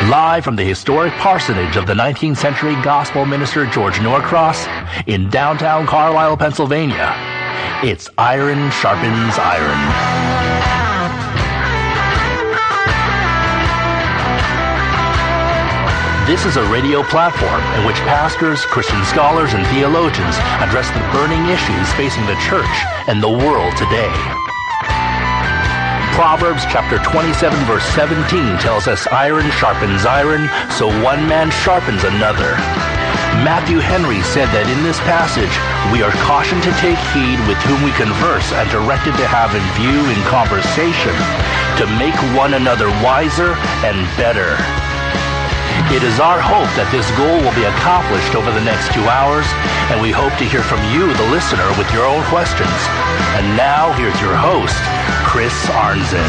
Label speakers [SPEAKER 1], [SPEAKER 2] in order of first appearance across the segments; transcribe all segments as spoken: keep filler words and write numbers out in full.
[SPEAKER 1] Live from the historic parsonage of the nineteenth century gospel minister George Norcross in downtown Carlisle, Pennsylvania, it's Iron Sharpens Iron. This is a radio platform in which pastors, Christian scholars, and theologians address the burning issues facing the church and the world today. Proverbs chapter twenty-seven verse seventeen tells us iron sharpens iron, so one man sharpens another. Matthew Henry said that in this passage, we are cautioned to take heed with whom we converse and directed to have in view in conversation to make one another wiser and better. It is our hope that this goal will be accomplished over the next two hours, and we hope to hear from you, the listener, with your own questions. And now, here's your host, Chris Arnzen.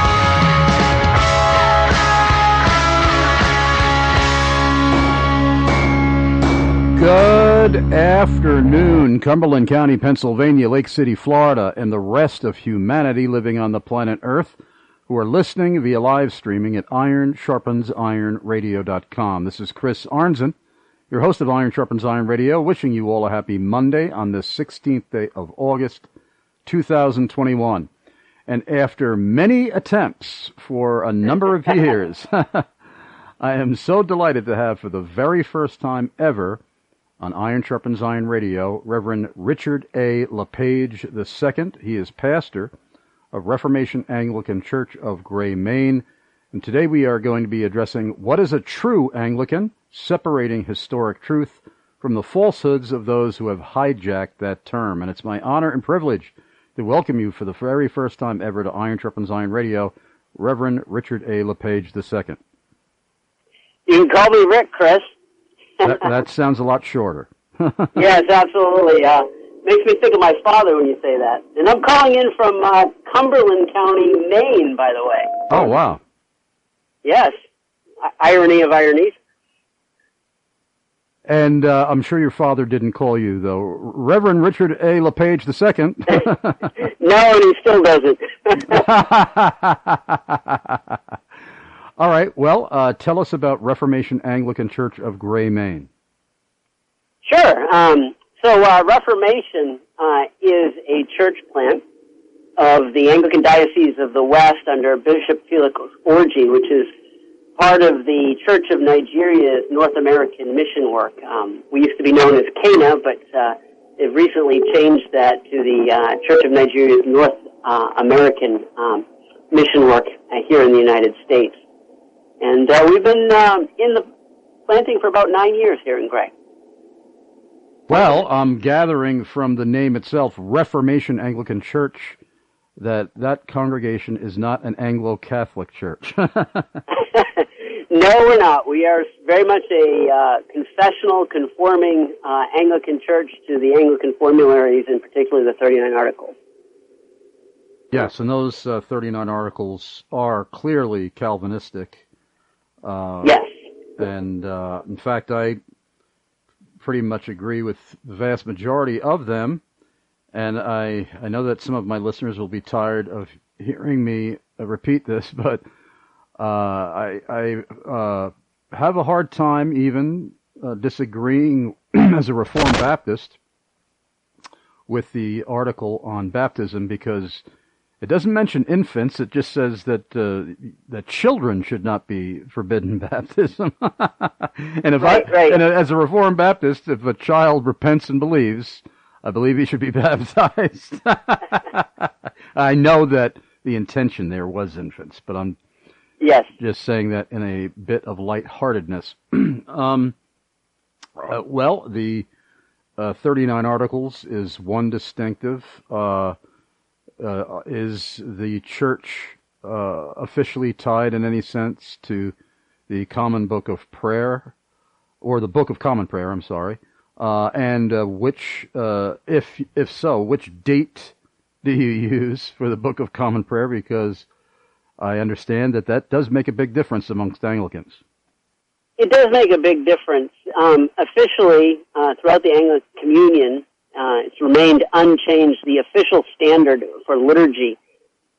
[SPEAKER 2] Good afternoon, Cumberland County, Pennsylvania, Lake City, Florida, and the rest of humanity living on the planet Earth who are listening via live streaming at iron sharpens iron radio dot com. This is Chris Arnzen, your host of Iron Sharpens Iron Radio, wishing you all a happy Monday on the sixteenth day of August, two thousand twenty-one. And after many attempts for a number of years, I am so delighted to have for the very first time ever on Iron Sharpens Iron Radio, Reverend Richard A. LePage the Second. He is pastor of Reformation Anglican Church of Gray, Maine. And today we are going to be addressing what is a true Anglican, separating historic truth from the falsehoods of those who have hijacked that term. And it's my honor and privilege to welcome you for the very first time ever to Iron Sharpens Iron Radio, Reverend Richard A. LePage the Second.
[SPEAKER 3] You can call me Rick, Chris.
[SPEAKER 2] that, that sounds a lot shorter.
[SPEAKER 3] Yes, absolutely. Uh, makes me think of my father when you say that. And I'm calling in from uh, Cumberland County, Maine, by the way.
[SPEAKER 2] Oh, wow.
[SPEAKER 3] Yes. I- irony of ironies.
[SPEAKER 2] And uh, I'm sure your father didn't call you, though. Reverend Richard A. LePage the Second.
[SPEAKER 3] No, and he still doesn't.
[SPEAKER 2] All right. Well, uh, tell us about Reformation Anglican Church of Gray, Maine.
[SPEAKER 3] Sure. Um, so uh, Reformation uh, is a church plant of the Anglican Diocese of the West under Bishop Felix Orji, which is part of the Church of Nigeria's North American mission work. Um, we used to be known as Cana, but uh, they've recently changed that to the uh, Church of Nigeria's North uh, American um, mission work uh, here in the United States. And uh, we've been um, in the planting for about nine years here in Gray.
[SPEAKER 2] Well, I'm gathering from the name itself, Reformation Anglican Church, that that congregation is not an Anglo-Catholic church.
[SPEAKER 3] No, we're not. We are very much a uh, confessional, conforming uh, Anglican church to the Anglican formularies, in particular the thirty-nine Articles.
[SPEAKER 2] Yes, and those uh, thirty-nine Articles are clearly Calvinistic. Uh,
[SPEAKER 3] yes.
[SPEAKER 2] And, uh, in fact, I pretty much agree with the vast majority of them. And I, I know that some of my listeners will be tired of hearing me uh, repeat this, but uh, I, I uh, have a hard time even uh, disagreeing as a Reformed Baptist with the article on baptism, because it doesn't mention infants. It just says that uh, that children should not be forbidden baptism. And if
[SPEAKER 3] right,
[SPEAKER 2] I,
[SPEAKER 3] right.
[SPEAKER 2] and as a Reformed Baptist, if a child repents and believes, I believe he should be baptized. I know that the intention there was infants, but I'm
[SPEAKER 3] yes.
[SPEAKER 2] just saying that in a bit of lightheartedness. um, uh, well, the uh, thirty-nine Articles is one distinctive. Uh, uh, is the church uh, officially tied in any sense to the Common Book of Prayer, or the Book of Common Prayer, I'm sorry. Uh, and uh, which, uh, if if so, which date do you use for the Book of Common Prayer? Because I understand that that does make a big difference amongst Anglicans.
[SPEAKER 3] It does make a big difference. Um, officially, uh, throughout the Anglican Communion, uh, it's remained unchanged. The official standard for liturgy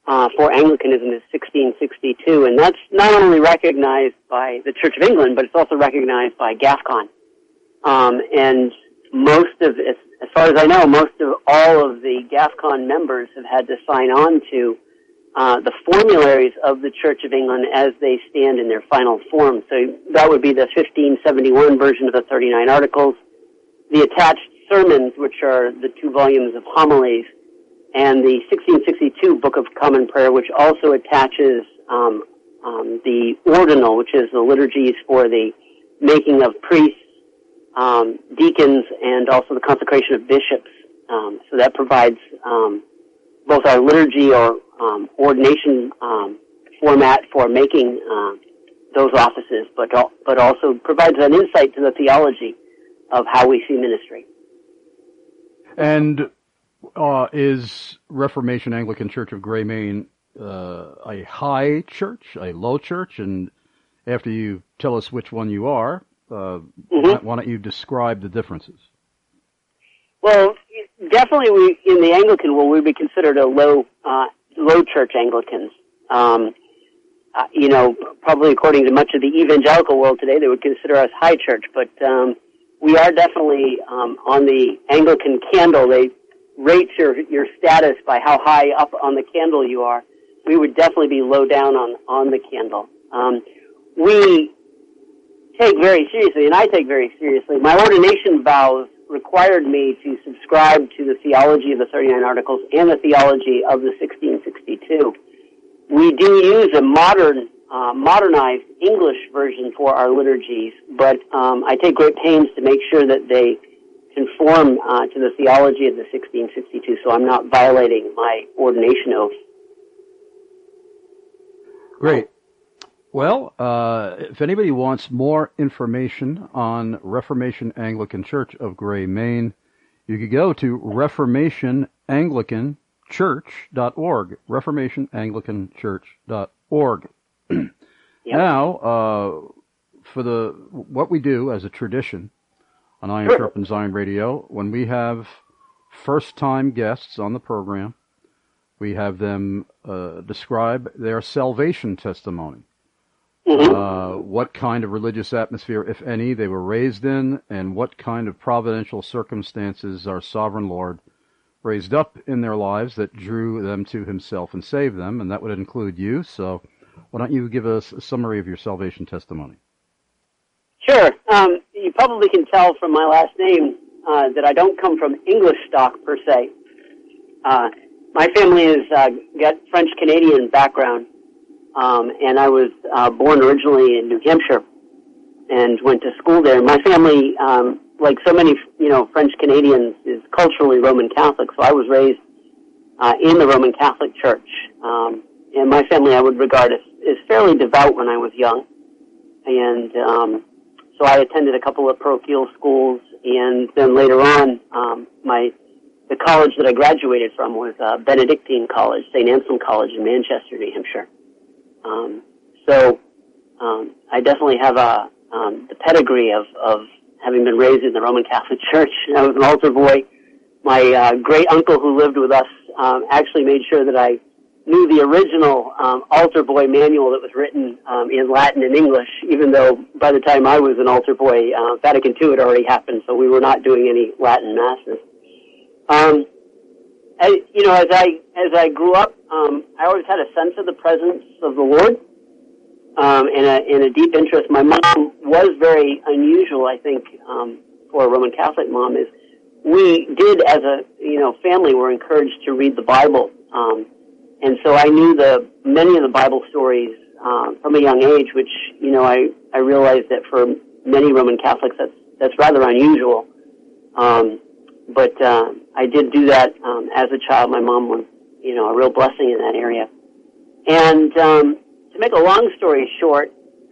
[SPEAKER 3] uh, for Anglicanism is sixteen sixty-two, and that's not only recognized by the Church of England, but it's also recognized by GAFCON. Um, and most of, as, as far as I know, most of all of the GAFCON members have had to sign on to uh, the formularies of the Church of England as they stand in their final form. So that would be the fifteen seventy-one version of the thirty-nine Articles, the attached sermons, which are the two volumes of homilies, and the sixteen sixty-two Book of Common Prayer, which also attaches um, um, the ordinal, which is the liturgies for the making of priests, um, deacons, and also the consecration of bishops. Um, so that provides um, both our liturgy or um, ordination um, format for making uh, those offices, but but also provides an insight to the theology of how we see ministry.
[SPEAKER 2] And uh, is Reformation Anglican Church of Gray, Maine uh, a high church, a low church? And after you tell us which one you are, uh, mm-hmm. why don't you describe the differences?
[SPEAKER 3] Well, definitely we, in the Anglican world, we'd be considered a low uh, low church Anglicans. Um, uh, you know, probably according to much of the evangelical world today, they would consider us high church, but um, we are definitely um, on the Anglican candle. They rate your your status by how high up on the candle you are. We would definitely be low down on on the candle. Um, we take very seriously, and I take very seriously, my ordination vows required me to subscribe to the theology of the thirty-nine Articles and the theology of the sixteen sixty-two. We do use a modern, uh, modernized English version for our liturgies, but um, I take great pains to make sure that they conform uh, to the theology of the sixteen sixty-two, so I'm not violating my ordination oath.
[SPEAKER 2] Great. Well, uh, if anybody wants more information on Reformation Anglican Church of Gray, Maine, you could go to reformation anglican church dot org, reformation anglican church dot org. Yep. Now, uh, for the what we do as a tradition on Iron sure. Sharpens Iron Radio, when we have first-time guests on the program, we have them uh, describe their salvation testimony. Mm-hmm. Uh, what kind of religious atmosphere, if any, they were raised in, and what kind of providential circumstances our sovereign Lord raised up in their lives that drew them to himself and saved them, and that would include you. So why don't you give us a summary of your salvation testimony?
[SPEAKER 3] Sure. Um, you probably can tell from my last name uh, that I don't come from English stock, per se. Uh, my family has uh, got French-Canadian background. Um, and I was uh, born originally in New Hampshire and went to school there. My family, um, like so many, you know, French Canadians, is culturally Roman Catholic, so I was raised uh, in the Roman Catholic Church. Um, and my family I would regard as, as fairly devout when I was young. And um, so I attended a couple of parochial schools, and then later on, um, my the college that I graduated from was uh, Benedictine College, Saint Anselm College in Manchester, New Hampshire. Um, so, um, I definitely have a, um, the pedigree of, of having been raised in the Roman Catholic Church. I was an altar boy. My, uh, great uncle who lived with us, um, actually made sure that I knew the original, um, altar boy manual that was written, um, in Latin and English, even though by the time I was an altar boy, uh, Vatican Two had already happened, so we were not doing any Latin masses. Um, I, you know, as I as I grew up, um, I always had a sense of the presence of the Lord, um, and a and a deep interest. My mom was very unusual, I think, um, for a Roman Catholic mom. Is we did as a you know family were encouraged to read the Bible, um, and so I knew the many of the Bible stories uh, from a young age, which you know I I realized that for many Roman Catholics that's that's rather unusual. Um, But uh, I did do that um, as a child. My mom was, you know, a real blessing in that area. And um, to make a long story short,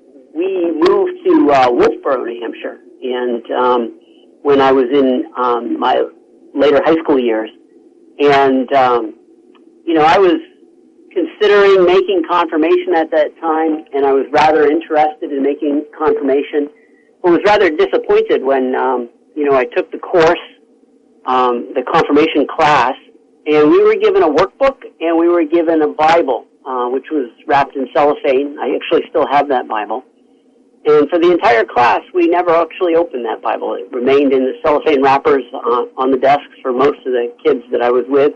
[SPEAKER 3] we moved to uh, Wolfboro, New Hampshire, and um, when I was in um, my later high school years. And, um, you know, I was considering making confirmation at that time, and I was rather interested in making confirmation. I was rather disappointed when, um, you know, I took the course, Um, the confirmation class, And we were given a workbook, and we were given a Bible, uh, which was wrapped in cellophane. I actually still have that Bible. And for the entire class, we never actually opened that Bible. It remained in the cellophane wrappers on, on the desks for most of the kids that I was with.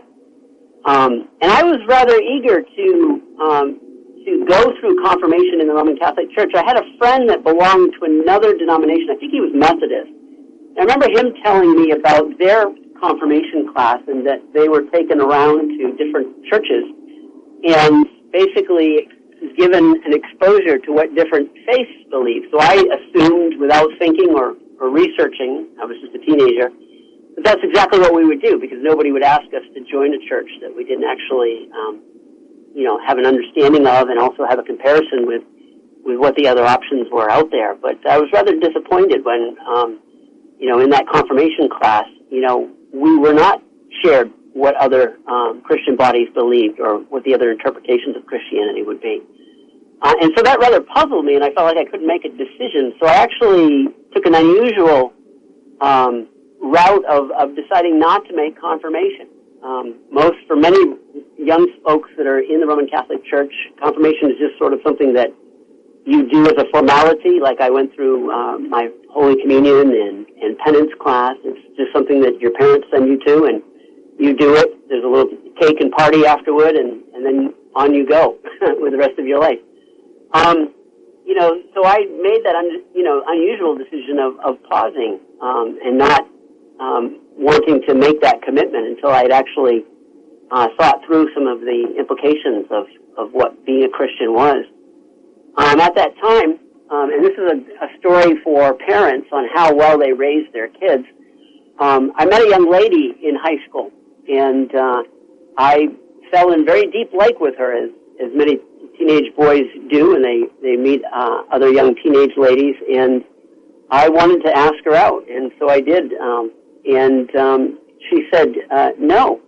[SPEAKER 3] Um, and I was rather eager to um, to go through confirmation in the Roman Catholic Church. I had a friend that belonged to another denomination. I think he was Methodist. I remember him telling me about their confirmation class and that they were taken around to different churches and basically given an exposure to what different faiths believe. So I assumed without thinking or, or researching, I was just a teenager, that that's exactly what we would do because nobody would ask us to join a church that we didn't actually, um, you know, have an understanding of and also have a comparison with, with what the other options were out there. But I was rather disappointed when, um, you know, in that confirmation class, you know, we were not shared what other um, Christian bodies believed or what the other interpretations of Christianity would be. Uh, and so that rather puzzled me, and I felt like I couldn't make a decision. So I actually took an unusual um, route of, of deciding not to make confirmation. Um, most, for many young folks that are in the Roman Catholic Church, confirmation is just sort of something that you do as a formality, like I went through uh, my Holy Communion and, and penance class. It's just something that your parents send you to, and you do it. There's a little cake and party afterward, and, and then on you go with the rest of your life. Um, you know, so I made that, un, you know, unusual decision of, of pausing um, and not um, wanting to make that commitment until I had actually uh, thought through some of the implications of, of what being a Christian was. Um, at that time, um, and this is a, a story for parents on how well they raised their kids, um, I met a young lady in high school, and uh, I fell in very deep like with her, as, as many teenage boys do, and they, they meet uh, other young teenage ladies, and I wanted to ask her out, and so I did, um, and um, she said uh, no.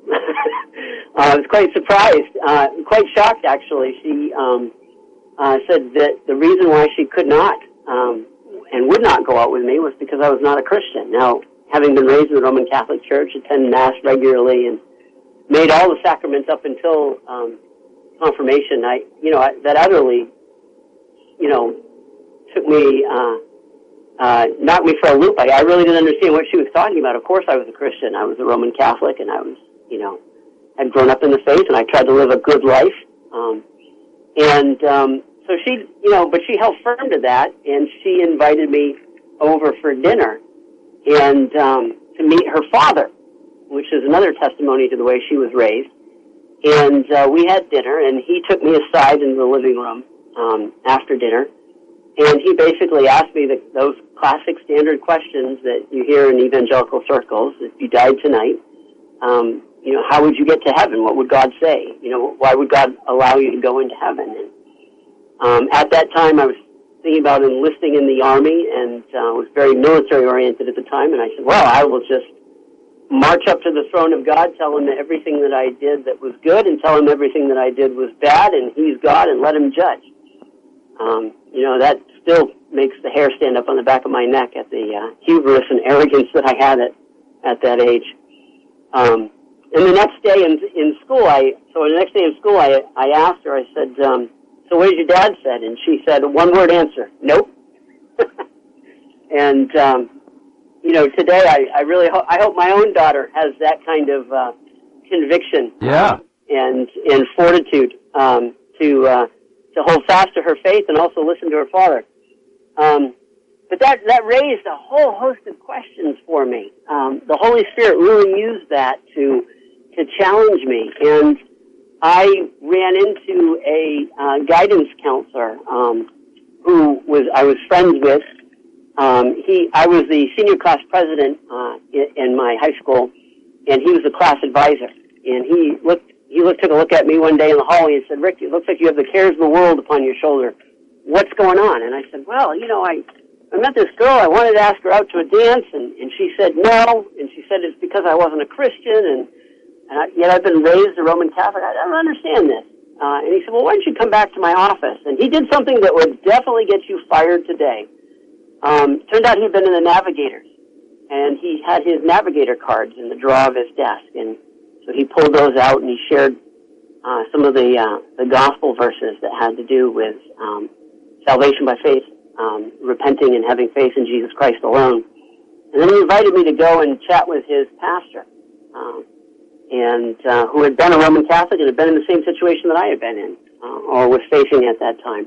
[SPEAKER 3] I was quite surprised, uh, quite shocked, actually. She um, uh, said that the reason why she could not um, and would not go out with me was because I was not a Christian. Now, having been raised in the Roman Catholic Church, attend Mass regularly, and made all the sacraments up until um, confirmation, I, you know, I, that utterly, you know, took me, uh, uh, knocked me for a loop. I, I really didn't understand what she was talking about. Of course I was a Christian. I was a Roman Catholic, and I was, you know, had grown up in the faith, and I tried to live a good life. Um, and um, so she, you know, but she held firm to that, and she invited me over for dinner and um, to meet her father, which is another testimony to the way she was raised. And uh, we had dinner, and he took me aside in the living room um, after dinner, and he basically asked me the, those classic standard questions that you hear in evangelical circles. If you died tonight, um, you know, how would you get to heaven? What would God say? You know, why would God allow you to go into heaven? And um, at that time, I was thinking about enlisting in the Army, and uh, was very military-oriented at the time, and I said, well, I will just march up to the throne of God, tell him that everything that I did that was good, and tell him everything that I did was bad, and he's God, and let him judge. Um, you know, that still makes the hair stand up on the back of my neck at the uh, hubris and arrogance that I had at, at that age. Um, and the next day in, in school, I, so the next day in school, I, I asked her, I said, um, so what did your dad said? And she said, one word answer, nope. and, um, you know, today I, I really hope, I hope my own daughter has that kind of, uh, conviction.
[SPEAKER 2] Yeah.
[SPEAKER 3] Um, and, and fortitude, um, to, uh, to hold fast to her faith and also listen to her father. Um, but that, that raised a whole host of questions for me. Um, the Holy Spirit really used that to, to challenge me. And I ran into a, uh, guidance counselor, um, who was, I was friends with. Um, he, I was the senior class president, uh, in, in my high school, and he was the class advisor. And he looked, he looked, took a look at me one day in the hallway and said, Rick, it looks like you have the cares of the world upon your shoulder. What's going on? And I said, well, you know, I, I met this girl. I wanted to ask her out to a dance, and, and she said no. And she said it's because I wasn't a Christian, and, and I, yet I've been raised a Roman Catholic. I, I don't understand this. Uh, and he said, well, why don't you come back to my office? And he did something that would definitely get you fired today. Um, turned out he'd been in the Navigators, and he had his Navigator cards in the drawer of his desk. And so he pulled those out and he shared uh, some of the uh, the gospel verses that had to do with um, salvation by faith, um, repenting and having faith in Jesus Christ alone. And then he invited me to go and chat with his pastor, um, and uh, who had been a Roman Catholic and had been in the same situation that I had been in, uh, or was facing at that time.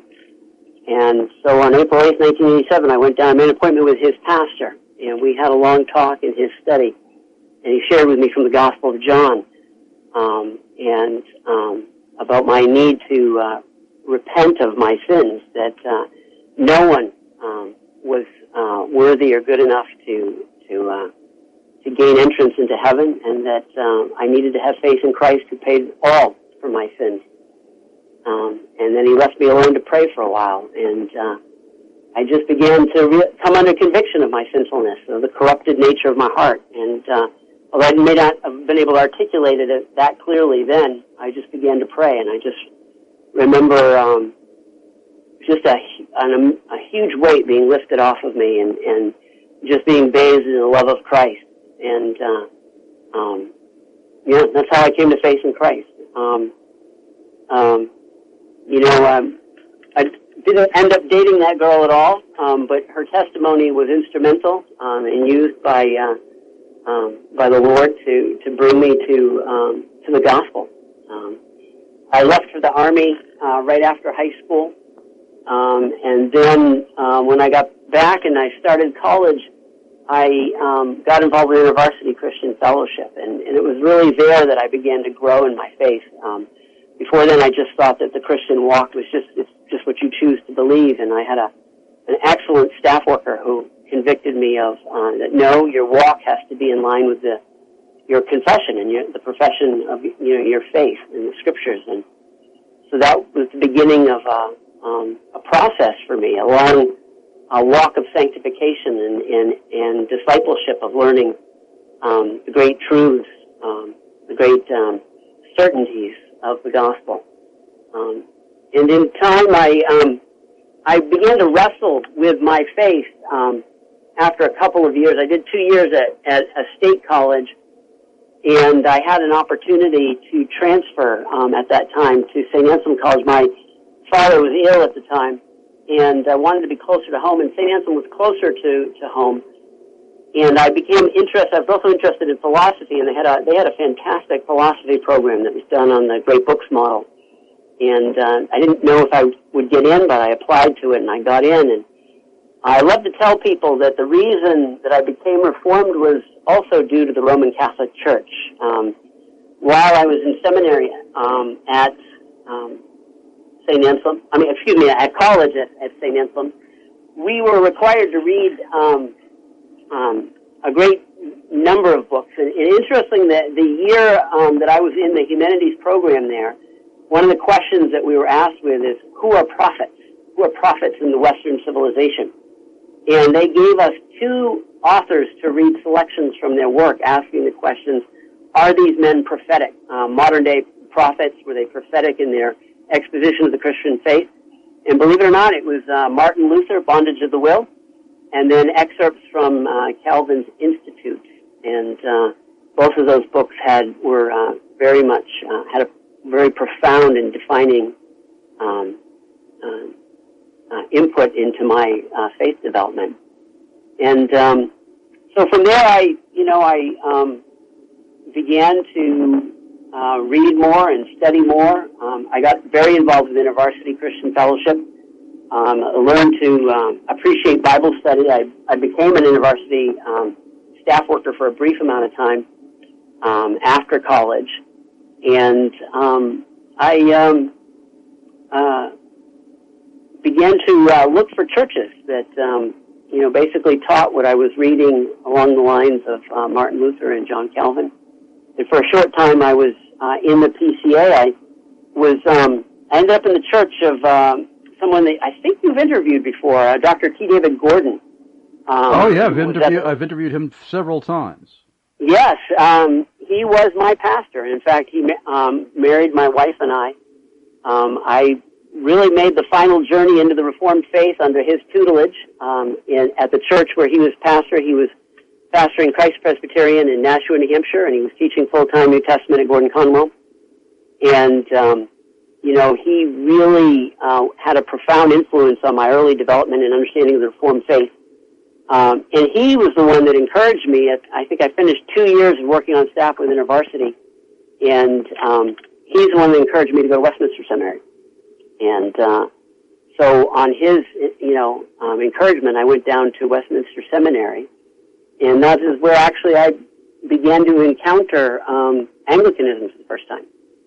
[SPEAKER 3] And so on April eighth, nineteen eighty-seven, I went down and made an appointment with his pastor, and we had a long talk in his study, and he shared with me from the Gospel of John, um, and um, about my need to uh, repent of my sins, that uh, no one um, was uh, worthy or good enough to to uh, to gain entrance into heaven, and that um, I needed to have faith in Christ who paid all for my sins. Um, and then he left me alone to pray for a while, and uh, I just began to re- come under conviction of my sinfulness, of the corrupted nature of my heart. And uh, although I may not have been able to articulate it that clearly then, I just began to pray, and I just remember um, just a, an, a huge weight being lifted off of me, and, and just being bathed in the love of Christ. And uh, um, yeah, that's how I came to faith in Christ. Um, um, You know, um, I didn't end up dating that girl at all, um, but her testimony was instrumental um, and used by uh, um, by the Lord to, to bring me to um, to the gospel. Um, I left for the Army uh, right after high school, um, and then uh, when I got back and I started college, I um, got involved with InterVarsity Christian Fellowship, and, and it was really there that I began to grow in my faith. Um, Before then, I just thought that the Christian walk was just it's just what you choose to believe, and I had a an excellent staff worker who convicted me of uh, that no, your walk has to be in line with the your confession and your, the profession of you know your faith in the Scriptures, and so that was the beginning of a, um, a process for me, a long a walk of sanctification and and, and discipleship of learning um, the great truths, um, the great um, certainties of the gospel. Um, and in time, I um, I began to wrestle with my faith um, after a couple of years. I did two years at, at a state college, and I had an opportunity to transfer um, at that time to Saint Anselm College. My father was ill at the time, and I wanted to be closer to home, and Saint Anselm was closer to, to home. And I became interested. I was also interested in philosophy, and they had a they had a fantastic philosophy program that was done on the Great Books model. And uh, I didn't know if I would get in, but I applied to it, and I got in. And I love to tell people that the reason that I became Reformed was also due to the Roman Catholic Church. Um, while I was in seminary um, at um, Saint Anselm, I mean, excuse me, at college at, at Saint Anselm, we were required to read Um, Um, a great number of books. And, and interesting that the year um, that I was in the humanities program there, one of the questions that we were asked with is, who are prophets? Who are prophets in the Western civilization? And they gave us two authors to read selections from their work, asking the questions, are these men prophetic? Uh, modern-day prophets, were they prophetic in their exposition of the Christian faith? And believe it or not, it was uh, Martin Luther, Bondage of the Will, and then excerpts from uh, Calvin's Institute, and uh, both of those books had were uh, very much uh, had a very profound and defining um, uh, uh, input into my uh, faith development. And um, so from there, I you know I um, began to uh, read more and study more. Um, I got very involved with InterVarsity Christian Fellowship. Um, I learned to um, appreciate Bible study. I, I became an InterVarsity um, staff worker for a brief amount of time um, after college, and um, I um, uh, began to uh, look for churches that um, you know basically taught what I was reading along the lines of uh, Martin Luther and John Calvin. And for a short time, I was uh, in the P C A. I was um, I ended up in the church of Um, someone that I think you've interviewed before, uh, Doctor T. David Gordon. Um,
[SPEAKER 2] oh, yeah, I've interviewed, I've interviewed him several times.
[SPEAKER 3] Yes, um, he was my pastor. In fact, he um, married my wife and I. Um, I really made the final journey into the Reformed faith under his tutelage um, in, at the church where he was pastor. He was pastoring Christ Presbyterian in Nashua, New Hampshire, and he was teaching full-time New Testament at Gordon Conwell. And, um, you know, he really uh, had a profound influence on my early development and understanding of the Reformed faith. Um, and he was the one that encouraged me. At, I think I finished two years of working on staff with InterVarsity, and um, he's the one that encouraged me to go to Westminster Seminary. And uh, so on his, you know, um, encouragement, I went down to Westminster Seminary, and that is where actually I began to encounter um, Anglicanism for the first time.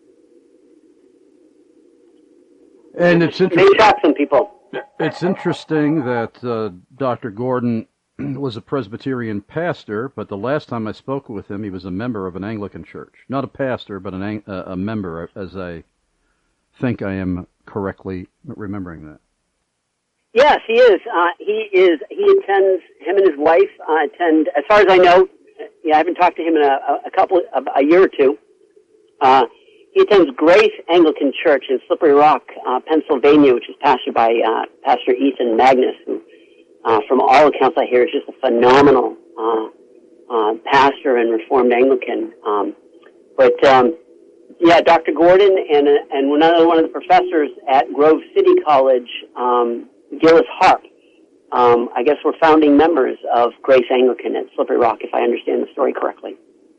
[SPEAKER 2] And it's interesting.
[SPEAKER 3] They shock some people.
[SPEAKER 2] It's interesting that uh, Doctor Gordon was a Presbyterian pastor, but the last time I spoke with him, he was a member of an Anglican church. Not a pastor, but an, uh, a member, as I think I am correctly remembering that.
[SPEAKER 3] Yes, he is. Uh, he is. He attends. Him and his wife uh, attend. As far as I know, yeah, I haven't talked to him in a, a couple, a, a year or two. Uh, he attends Grace Anglican Church in Slippery Rock, uh, Pennsylvania, which is pastored by uh, Pastor Ethan Magnus, who, uh, from all accounts I hear, is just a phenomenal uh, uh, pastor and Reformed Anglican. Um, but um, yeah, Doctor Gordon and uh, and another one of the professors at Grove City College, um, Gillis Harp, um, I guess were founding members of Grace Anglican at Slippery Rock, if I understand the story correctly.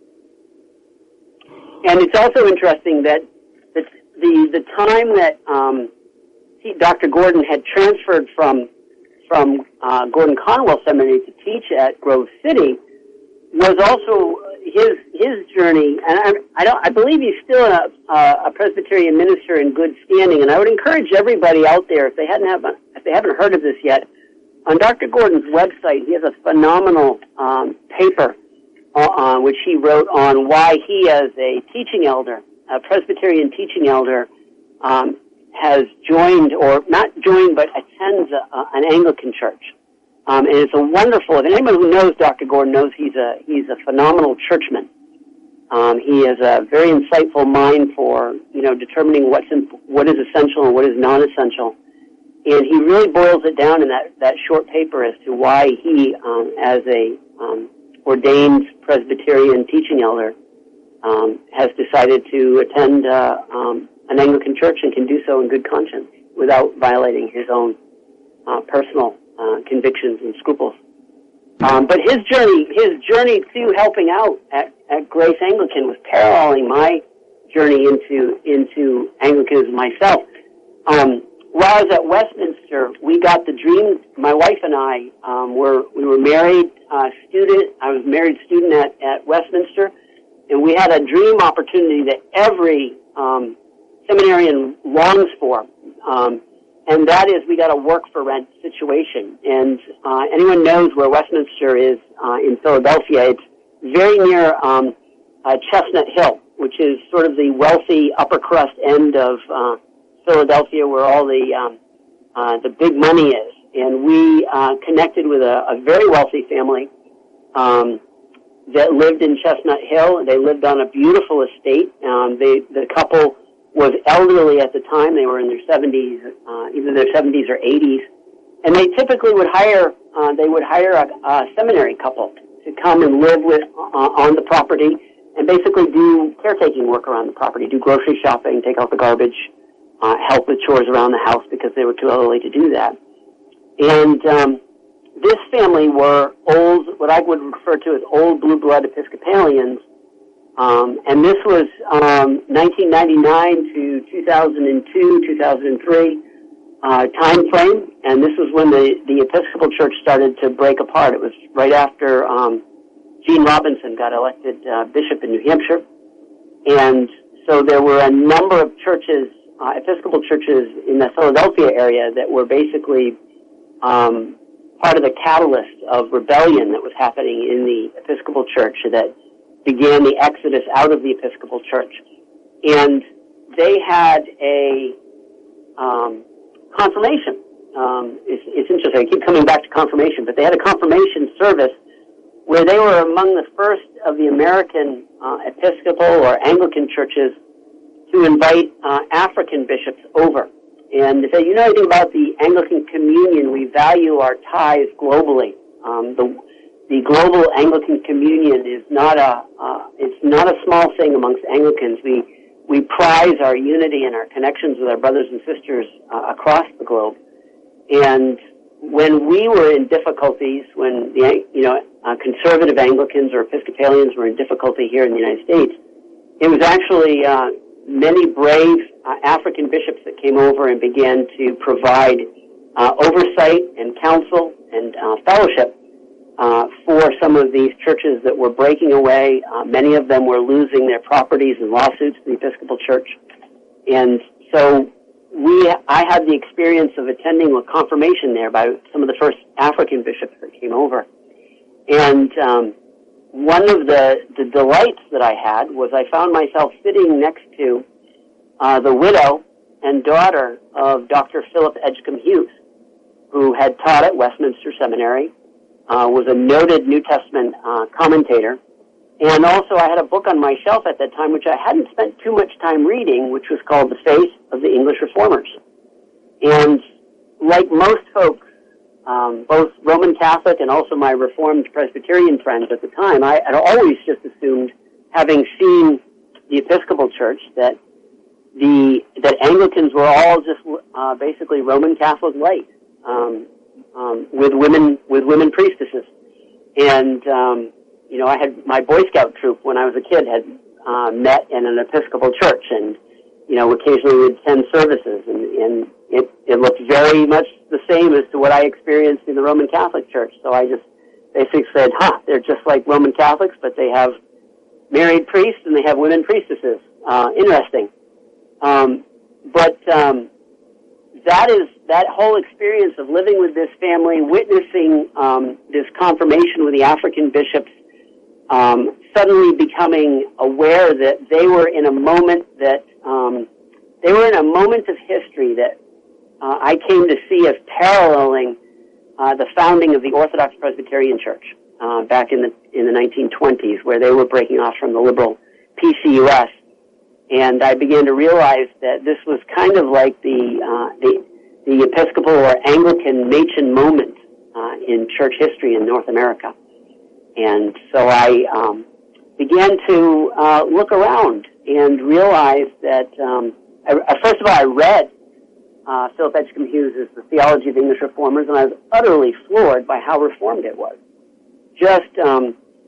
[SPEAKER 3] And it's also interesting that the the, the time that um, he, Doctor Gordon had transferred from from uh, Gordon Conwell Seminary to teach at Grove City was also his his journey. And I, I don't I believe he's still a, a Presbyterian minister in good standing. And I would encourage everybody out there, if they hadn't have if they haven't heard of this yet, on Doctor Gordon's website, he has a phenomenal um, paper. Uh, which he wrote on why he, as a teaching elder, a Presbyterian teaching elder, um, has joined, or not joined, but attends a, a, an Anglican church. Um, and it's a wonderful, if anyone who knows Doctor Gordon knows he's a, he's a phenomenal churchman. Um, he has a very insightful mind for, you know, determining what's in, what is essential and what is non-essential. And he really boils it down in that, that short paper as to why he, um, as a, um, ordained Presbyterian teaching elder, um, has decided to attend uh, um, an Anglican church and can do so in good conscience without violating his own uh, personal uh, convictions and scruples. Um, but his journey, his journey to helping out at, at Grace Anglican was paralleling my journey into into Anglicanism myself. Um, While I was at Westminster, we got the dream. My wife and I um, were we were married uh, student. I was a married student at, at Westminster, and we had a dream opportunity that every um, seminarian longs for, um, and that is we got a work for rent situation. And uh, anyone knows where Westminster is uh, in Philadelphia. It's very near um, uh, Chestnut Hill, which is sort of the wealthy upper crust end of Uh, Philadelphia, where all the um, uh, the big money is, and we uh, connected with a, a very wealthy family um, that lived in Chestnut Hill. They lived on a beautiful estate. Um, they, the couple was elderly at the time; they were in their seventies, uh, either their seventies or eighties, and they typically would hire uh, they would hire a, a seminary couple to come and live with uh, on the property and basically do caretaking work around the property, do grocery shopping, take out the garbage. Uh, help with chores around the house because they were too elderly to do that. And um, this family were old, what I would refer to as old blue blood Episcopalians. Um, and this was um, nineteen ninety-nine to two thousand two, two thousand three uh, time frame. And this was when the, the Episcopal Church started to break apart. It was right after um, Gene Robinson got elected uh, bishop in New Hampshire. And so there were a number of churches, Uh, Episcopal churches in the Philadelphia area that were basically um, part of the catalyst of rebellion that was happening in the Episcopal Church that began the exodus out of the Episcopal Church. And they had a um, confirmation. Um, it's, it's interesting. I keep coming back to confirmation, but they had a confirmation service where they were among the first of the American uh, Episcopal or Anglican churches to invite uh, African bishops over. And to say, you know anything about the Anglican Communion, we value our tithes globally. Um, the the global Anglican communion is not a uh, it's not a small thing amongst Anglicans. We we prize our unity and our connections with our brothers and sisters uh, across the globe. And when we were in difficulties, when the you know uh, conservative Anglicans or Episcopalians were in difficulty here in the United States, it was actually uh, many brave uh, African bishops that came over and began to provide uh, oversight and counsel and uh, fellowship Uh, for some of these churches that were breaking away. Uh, many of them were losing their properties in lawsuits to the Episcopal Church. And so we, I had the experience of attending a confirmation there by some of the first African bishops that came over. And um, one of the, the delights that I had was I found myself sitting next to uh, the widow and daughter of Doctor Philip Edgecombe Hughes, who had taught at Westminster Seminary, Uh, was a noted New Testament uh, commentator. And also I had a book on my shelf at that time which I hadn't spent too much time reading, which was called The Faith of the English Reformers. And like most folks, um, both Roman Catholic and also my Reformed Presbyterian friends at the time, I had always just assumed, having seen the Episcopal Church, that the that Anglicans were all just uh, basically Roman Catholic light. Um, Um, with women with women priestesses, and um, you know, I had my Boy Scout troop when I was a kid had uh, met in an Episcopal church, and you know, occasionally we'd attend services, and, and it it looked very much the same as to what I experienced in the Roman Catholic Church. So I just basically said, "Huh, they're just like Roman Catholics, but they have married priests and they have women priestesses. Uh, interesting." Um, but um, that is that whole experience of living with this family, witnessing um, this confirmation with the African bishops, um, suddenly becoming aware that they were in a moment that um, they were in a moment of history that uh, I came to see as paralleling uh, the founding of the Orthodox Presbyterian Church uh, back in the in the nineteen twenties, where they were breaking off from the liberal P C U S. And I began to realize that this was kind of like the uh, the, the Episcopal or Anglican Machen moment uh, in church history in North America. And so I um, began to uh, look around and realize that, um, I, first of all, I read uh, Philip Edgecombe Hughes' The Theology of the English Reformers, and I was utterly floored by how reformed it was. Just, um,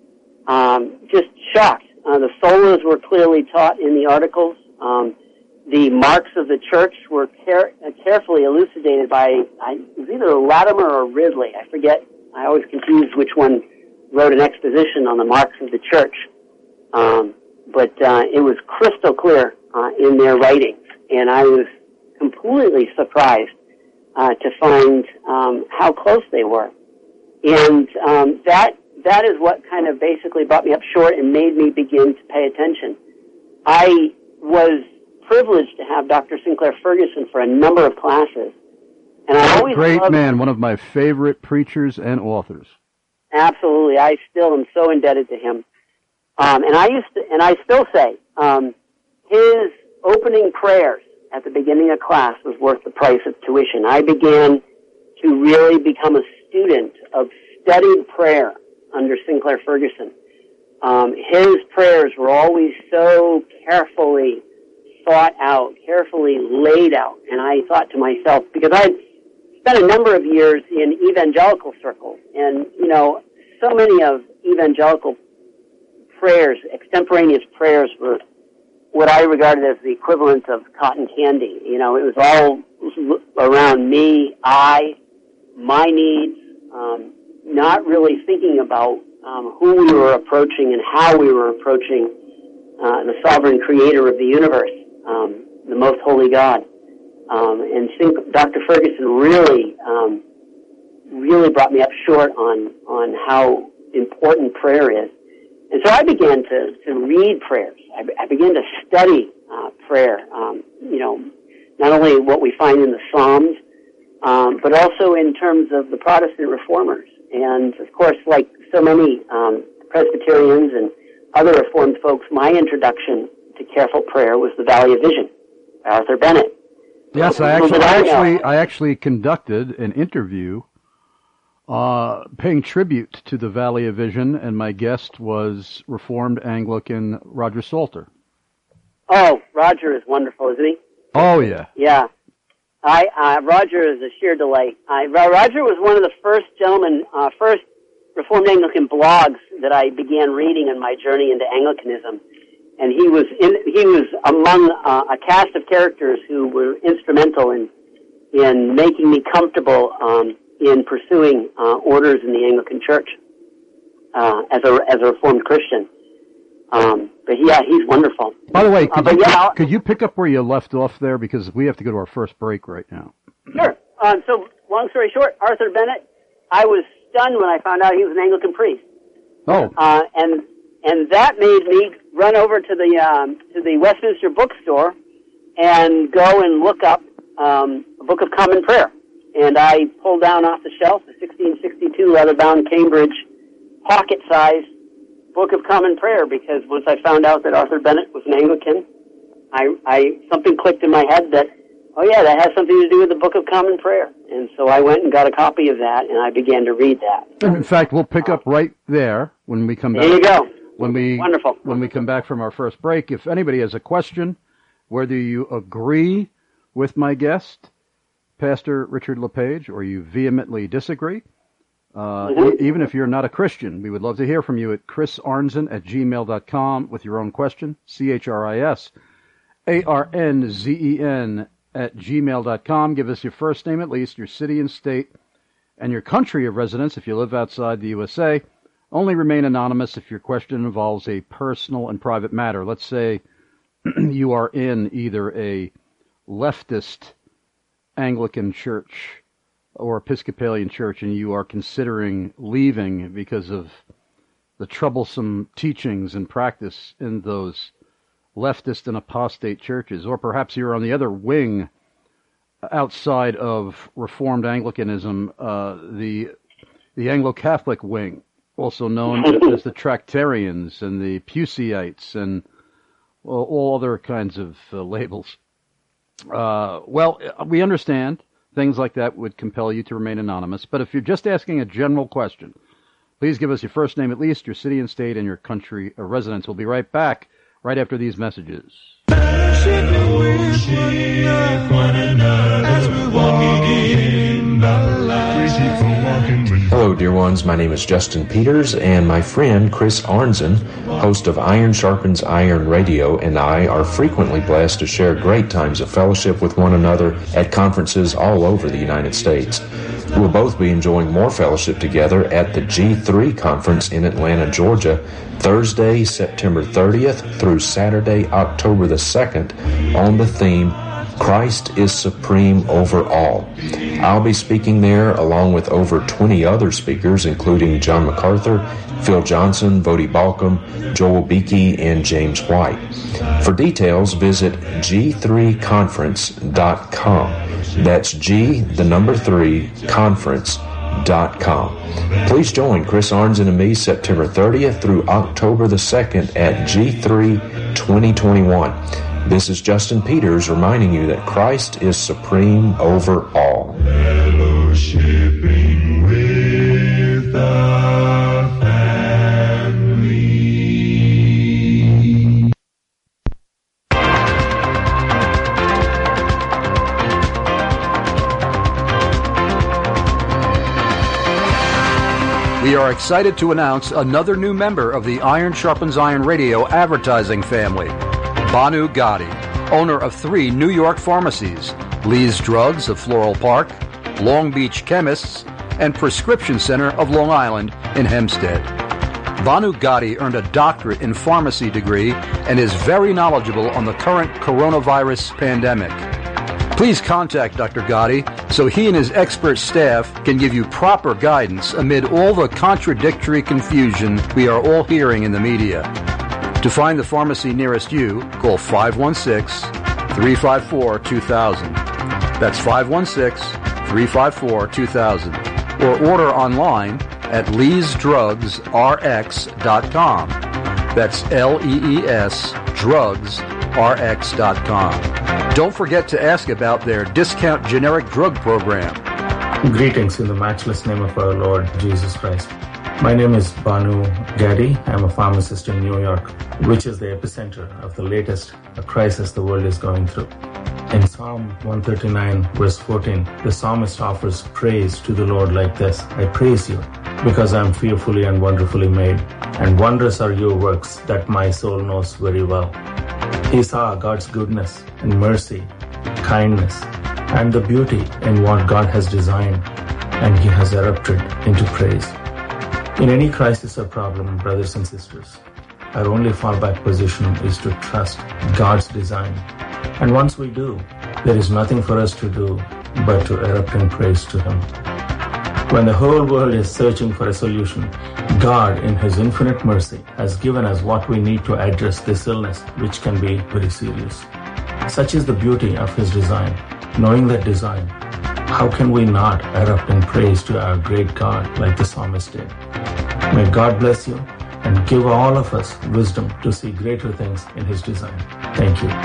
[SPEAKER 3] um, just shocked. Uh, the solas were clearly taught in the articles. Um, the marks of the church were care- uh, carefully elucidated by I, it was either Latimer or Ridley. I forget. I always confuse which one wrote an exposition on the marks of the church. Um, but uh, it was crystal clear uh, in their writings, and I was completely surprised uh, to find um, how close they were. And um, that that is what kind of basically brought me up short and made me begin to pay attention. I was privileged to have Doctor Sinclair Ferguson for a number of classes, and I always
[SPEAKER 2] great
[SPEAKER 3] loved,
[SPEAKER 2] man, one of my favorite preachers and authors.
[SPEAKER 3] Absolutely, I still am so indebted to him. Um, and I used to, and I still say, um, his opening prayers at the beginning of class was worth the price of tuition. I began to really become a student of studied prayer under Sinclair Ferguson. Um, his prayers were always so carefully thought out, carefully laid out. And I thought to myself, because I spent a number of years in evangelical circles, and, you know, so many of evangelical prayers, extemporaneous prayers, were what I regarded as the equivalent of cotton candy. You know, it was all around me, I, my needs, um, not really thinking about um, who we were approaching and how we were approaching uh, the sovereign creator of the universe, um, the most holy God. Um, and Doctor Ferguson really, um, really brought me up short on, on how important prayer is. And so I began to, to read prayers. I, I began to study uh, prayer, um, you know, not only what we find in the Psalms, um, but also in terms of the Protestant reformers. And, of course, like so many um, Presbyterians and other Reformed folks, my introduction to careful prayer was The Valley of Vision by Arthur Bennett.
[SPEAKER 2] Yes, I actually, I actually, I actually conducted an interview uh, paying tribute to the Valley of Vision, and my guest was Reformed Anglican Roger Salter.
[SPEAKER 3] Oh, Roger is wonderful, isn't he?
[SPEAKER 2] Oh, yeah.
[SPEAKER 3] Yeah. I, uh, Roger is a sheer delight. I, Roger was one of the first gentlemen, uh, first Reformed Anglican blogs that I began reading in my journey into Anglicanism. And he was in, he was among uh, a cast of characters who were instrumental in in making me comfortable um, in pursuing uh, orders in the Anglican Church uh, as a as a Reformed Christian. Um, but yeah, he's wonderful.
[SPEAKER 2] By the way, could,
[SPEAKER 3] uh,
[SPEAKER 2] you,
[SPEAKER 3] yeah,
[SPEAKER 2] could you pick up where you left off there, because we have to go to our first break right now?
[SPEAKER 3] Sure. Um, so, long story short, Arthur Bennett, I was stunned when I found out he was an Anglican priest.
[SPEAKER 2] Oh.
[SPEAKER 3] Uh, and and that made me run over to the um, to the Westminster bookstore and go and look up um, a Book of Common Prayer. And I pulled down off the shelf a sixteen sixty-two leather-bound Cambridge pocket-sized Book of Common Prayer, because once I found out that Arthur Bennett was an Anglican, I, I something clicked in my head that, oh yeah, that has something to do with the Book of Common Prayer. And so I went and got a copy of that, and I began to read that.
[SPEAKER 2] In fact, we'll pick up right there when we come back.
[SPEAKER 3] There you go.
[SPEAKER 2] When we,
[SPEAKER 3] Wonderful.
[SPEAKER 2] When we come back from our first break, if anybody has a question, whether you agree with my guest, Pastor Richard LePage, or you vehemently disagree, uh, mm-hmm. e- even if you're not a Christian, we would love to hear from you at chris arnzen at gmail dot com with your own question, C H R I S A R N Z E N at gmail dot com. Give us your first name at least, your city and state, and your country of residence if you live outside the U S A. Only remain anonymous if your question involves a personal and private matter. Let's say you are in either a leftist Anglican church or Episcopalian church and you are considering leaving because of the troublesome teachings and practice in those leftist and apostate churches. Or perhaps you're on the other wing outside of Reformed Anglicanism, uh, the the Anglo-Catholic wing, also known as the Tractarians and the Puseites and well, all other kinds of uh, labels. Uh, well, we understand things like that would compel you to remain anonymous, but if you're just asking a general question, please give us your first name at least, your city and state, and your country of residence. We'll be right back right after these messages.
[SPEAKER 4] Hello, dear ones. My name is Justin Peters, and my friend Chris Arnzen, host of Iron Sharpens Iron Radio, and I are frequently blessed to share great times of fellowship with one another at conferences all over the United States. We'll both be enjoying more fellowship together at the G three conference in Atlanta, Georgia, Thursday, September thirtieth through Saturday, October the second, on the theme, Christ is Supreme Over All. I'll be speaking there along with over twenty other speakers, including John MacArthur, Phil Johnson, Vodi Balcom, Joel Beakey, and James White. For details, visit g three conference dot com. That's G, the number three, conference dot com. Please join Chris Arnzen and me September thirtieth through October the second at G three twenty twenty-one. This is Justin Peters reminding you that Christ is supreme over all. Fellowshipping with the family.
[SPEAKER 2] We are excited to announce another new member of the Iron Sharpens Iron Radio advertising family. Banu Gotti, owner of three New York pharmacies, Lee's Drugs of Floral Park, Long Beach Chemists, and Prescription Center of Long Island in Hempstead. Banu Gotti earned a doctorate in pharmacy degree and is very knowledgeable on the current coronavirus pandemic. Please contact Doctor Gotti so he and his expert staff can give you proper guidance amid all the contradictory confusion we are all hearing in the media. To find the pharmacy nearest you, call five one six, three five four, two thousand. That's five one six, three five four, two thousand. Or order online at lees drugs r x dot com. That's L E E S drugs r x dot com. Don't forget to ask about their discount generic drug program.
[SPEAKER 5] Greetings in the matchless name of our Lord Jesus Christ. My name is Banu Gaddy. I'm a pharmacist in New York, which is the epicenter of the latest crisis the world is going through. In Psalm one thirty-nine, verse fourteen, the psalmist offers praise to the Lord like this: I praise you because I am fearfully and wonderfully made, and wondrous are your works that my soul knows very well. He saw God's goodness and mercy, kindness, and the beauty in what God has designed, and he has erupted into praise. In any crisis or problem, brothers and sisters, our only fallback position is to trust God's design. And once we do, there is nothing for us to do but to erupt in praise to him. When the whole world is searching for a solution, God, in his infinite mercy, has given us what we need to address this illness, which can be very serious. Such is the beauty of his design. Knowing that design, how can we not erupt in praise to our great God like the psalmist did? May God bless you and give all of us wisdom to see greater things in his design. Thank you.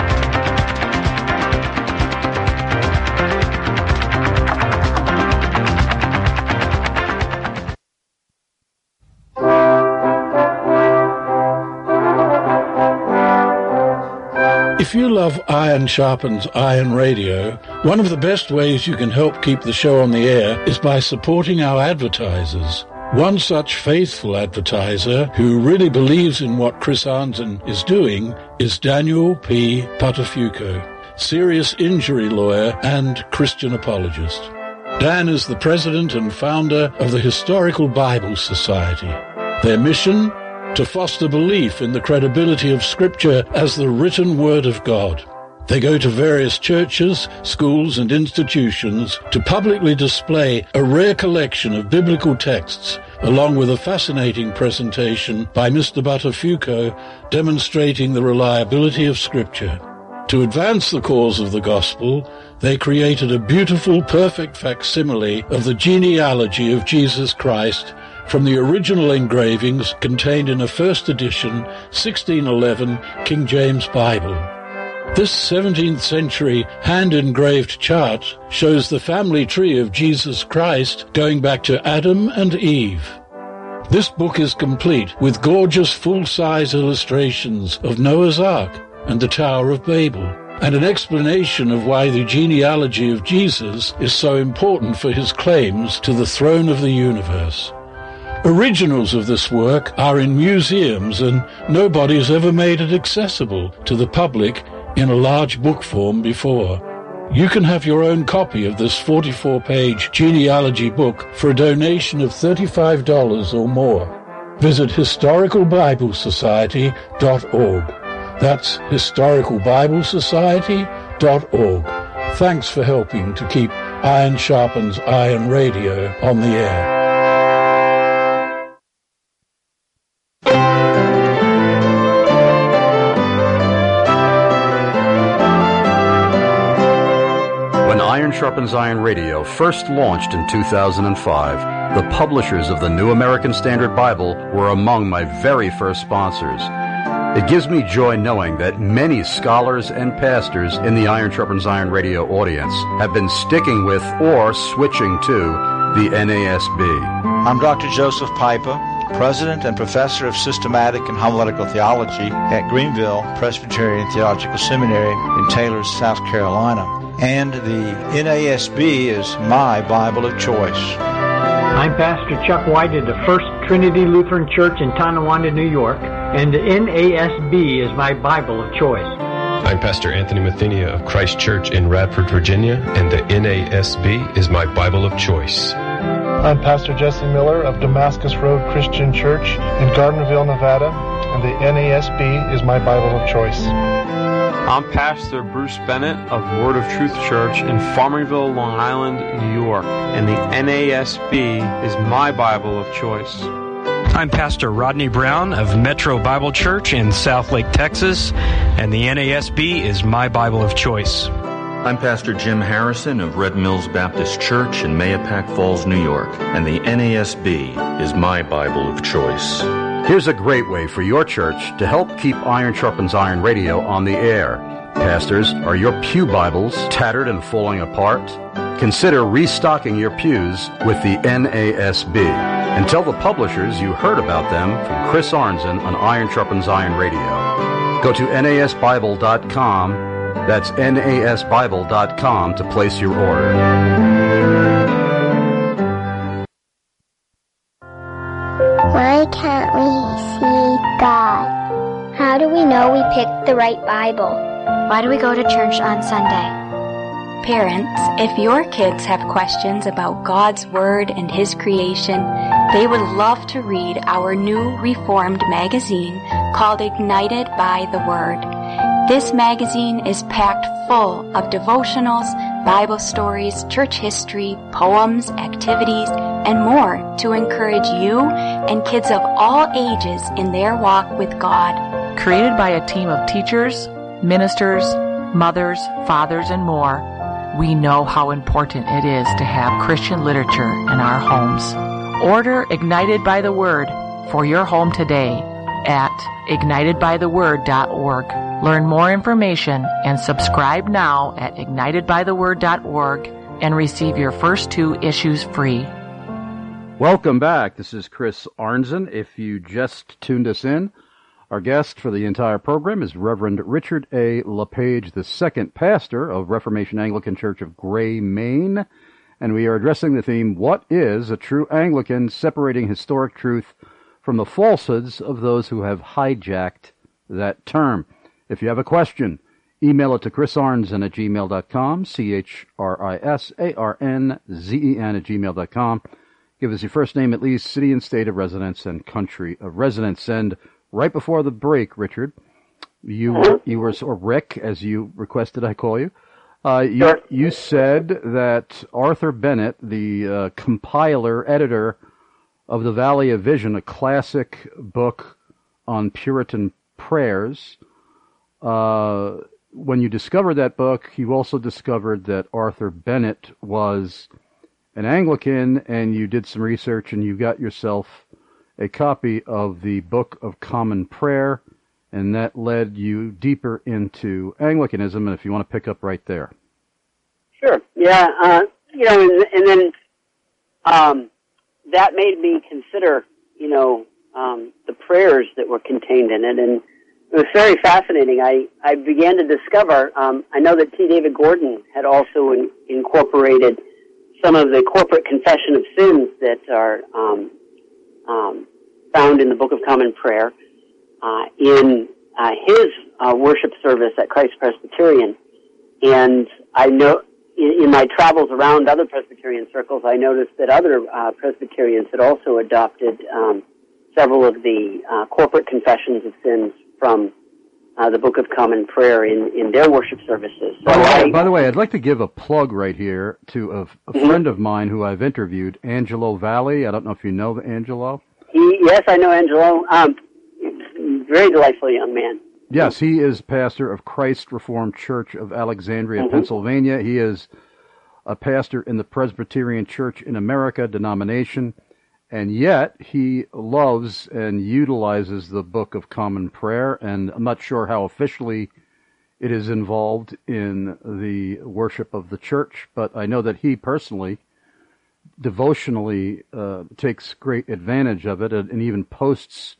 [SPEAKER 6] If you love Iron Sharpens Iron Radio, one of the best ways you can help keep the show on the air is by supporting our advertisers. One such faithful advertiser who really believes in what Chris Arnzen is doing is Daniel P. Patafuco, serious injury lawyer and Christian apologist. Dan is the president and founder of the Historical Bible Society. Their mission? To foster belief in the credibility of Scripture as the written Word of God. They go to various churches, schools, and institutions to publicly display a rare collection of biblical texts, along with a fascinating presentation by Mister Buttafuoco demonstrating the reliability of Scripture. To advance the cause of the gospel, they created a beautiful, perfect facsimile of the genealogy of Jesus Christ from the original engravings contained in a first edition sixteen eleven King James Bible. This seventeenth century hand-engraved chart shows the family tree of Jesus Christ going back to Adam and Eve. This book is complete with gorgeous full-size illustrations of Noah's Ark and the Tower of Babel, and an explanation of why the genealogy of Jesus is so important for his claims to the throne of the universe. Originals of this work are in museums, and nobody has ever made it accessible to the public in a large book form before. You can have your own copy of this forty-four page genealogy book for a donation of thirty-five dollars or more. Visit historical bible society dot org. That's historical bible society dot org. Thanks for helping to keep Iron Sharpens Iron Radio on the air.
[SPEAKER 2] Iron Sharpens Iron Radio first launched in two thousand five, the publishers of the New American Standard Bible were among my very first sponsors. It gives me joy knowing that many scholars and pastors in the Iron Sharpens Iron Radio audience have been sticking with or switching to the N A S B.
[SPEAKER 7] I'm Doctor Joseph Pipa, President and Professor of Systematic and Homiletical Theology at Greenville Presbyterian Theological Seminary in Taylor, South Carolina. And the N A S B is my Bible of choice.
[SPEAKER 8] I'm Pastor Chuck White of the First Trinity Lutheran Church in Tonawanda, New York, and the N A S B is my Bible of choice.
[SPEAKER 9] I'm Pastor Anthony Mathenia of Christ Church in Radford, Virginia, and the N A S B is my Bible of choice.
[SPEAKER 10] I'm Pastor Jesse Miller of Damascus Road Christian Church in Gardnerville, Nevada, and the N A S B is my Bible of choice.
[SPEAKER 11] I'm Pastor Bruce Bennett of Word of Truth Church in Farmingville, Long Island, New York, and the N A S B is my Bible of choice.
[SPEAKER 12] I'm Pastor Rodney Brown of Metro Bible Church in Southlake, Texas, and the N A S B is my Bible of choice.
[SPEAKER 13] I'm Pastor Jim Harrison of Red Mills Baptist Church in Mahopac Falls, New York, and the N A S B is my Bible of choice.
[SPEAKER 2] Here's a great way for your church to help keep Iron Sharpens Iron Radio on the air. Pastors, are your pew Bibles tattered and falling apart? consider restocking your pews with the N A S B. And tell the publishers you heard about them from Chris Arnzen on Iron Sharpens Iron Radio. Go to N A S Bible dot com. That's N A S Bible dot com to place your order.
[SPEAKER 14] Why can't we see God? How do we know we picked the right Bible?
[SPEAKER 15] Why do we go to church on Sunday? Parents, if your kids have questions about God's Word and His creation, they would love to read our new Reformed magazine called Ignited by the Word. This magazine is packed full of devotionals, Bible stories, church history, poems, activities, and more to encourage you and kids of all ages in their walk with God.
[SPEAKER 16] Created by a team of teachers, ministers, mothers, fathers, and more, we know how important it is to have Christian literature in our homes. Order Ignited by the Word for your home today at ignited by the word dot org. Learn more information and subscribe now at ignited by the word dot org and receive your first two issues free.
[SPEAKER 2] Welcome back. This is Chris Arnzen. If you just tuned us in, our guest for the entire program is Reverend Richard A. LePage the second, pastor of Reformation Anglican Church of Gray, Maine. And we are addressing the theme, What is a True Anglican? Separating Historic Truth from the Falsehoods of Those Who Have Hijacked That Term. If you have a question, email it to chris arnzen at gmail dot com, C H R I S A R N Z E N at gmail dot com. Give us your first name, at least, city and state of residence, and country of residence. And right before the break, Richard, you you were, or Rick, as you requested I call you, uh, you, sure. you said that Arthur Bennett, the uh, compiler, editor of The Valley of Vision, a classic book on Puritan prayers, uh, when you discovered that book, you also discovered that Arthur Bennett was an Anglican, and you did some research and you got yourself a copy of the Book of Common Prayer, and that led you deeper into Anglicanism. And if you want to pick up right there.
[SPEAKER 3] Sure. Yeah. Uh, you know, and, and then um, that made me consider, you know, um, the prayers that were contained in it, and it was very fascinating. I, I began to discover, um, I know that T. David Gordon had also in, incorporated some of the corporate confession of sins that are um, um, found in the Book of Common Prayer uh, in uh, his uh, worship service at Christ Presbyterian. And I know in, in my travels around other Presbyterian circles, I noticed that other uh, Presbyterians had also adopted um, several of the uh, corporate confessions of sins from uh, the Book of Common Prayer in, in their worship services. So
[SPEAKER 2] by, the way,
[SPEAKER 3] I,
[SPEAKER 2] by the way, I'd like to give a plug right here to a, a mm-hmm. friend of mine who I've interviewed, Angelo Valli. I don't know if you know Angelo.
[SPEAKER 3] He, yes, I know Angelo. Um, very delightful young man.
[SPEAKER 2] Yes, he is pastor of Christ Reformed Church of Alexandria, mm-hmm. Pennsylvania. He is a pastor in the Presbyterian Church in America denomination. And yet, he loves and utilizes the Book of Common Prayer, and I'm not sure how officially it is involved in the worship of the church, but I know that he personally, devotionally, uh, takes great advantage of it, and, and even posts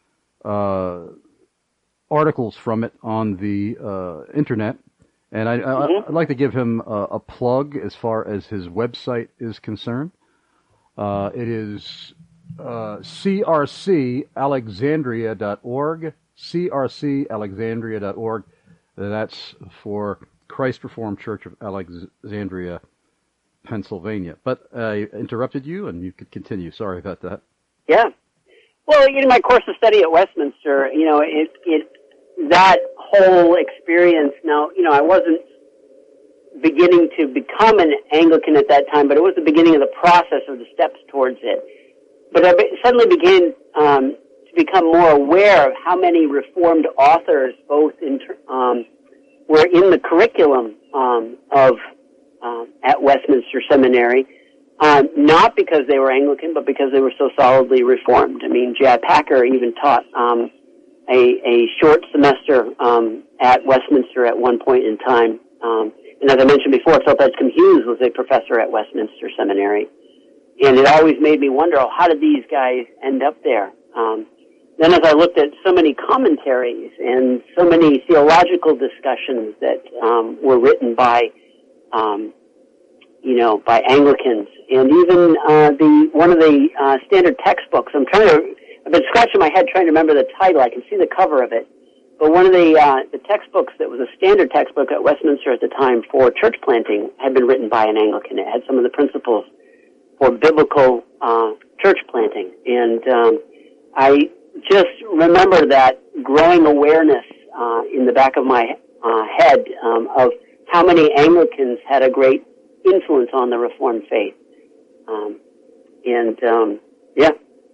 [SPEAKER 2] uh, articles from it on the uh, internet. And I, mm-hmm. I, I'd like to give him a, a plug as far as his website is concerned. Uh, it is uh, C R C alexandria dot org, C R C alexandria dot org. That's for Christ Reformed Church of Alexandria, Pennsylvania. But I interrupted you, and you could continue. Sorry about that.
[SPEAKER 3] Yeah. Well, in my course of study at Westminster, you know, it, it that whole experience. Now, you know, I wasn't beginning to become an Anglican at that time, but it was the beginning of the process of the steps towards it. But I be- suddenly began um, to become more aware of how many Reformed authors, both in ter- um, were in the curriculum um, of um, at Westminster Seminary, um, not because they were Anglican, but because they were so solidly Reformed. I mean, J I Packer even taught um, a, a short semester um, at Westminster at one point in time. Um, and as I mentioned before, Philip Edgecombe Hughes was a professor at Westminster Seminary. And it always made me wonder, oh, how did these guys end up there? Um, then as I looked at so many commentaries and so many theological discussions that um, were written by, um, you know, by Anglicans, and even uh, the one of the uh, standard textbooks, I'm trying to, I've been scratching my head trying to remember the title. I can see the cover of it. But one of the, uh, the textbooks that was a standard textbook at Westminster at the time for church planting had been written by an Anglican. It had some of the principles for biblical uh, church planting. And um, I just remember that growing awareness uh, in the back of my uh, head um, of how many Anglicans had a great influence on the Reformed faith. Um, and, um, yeah.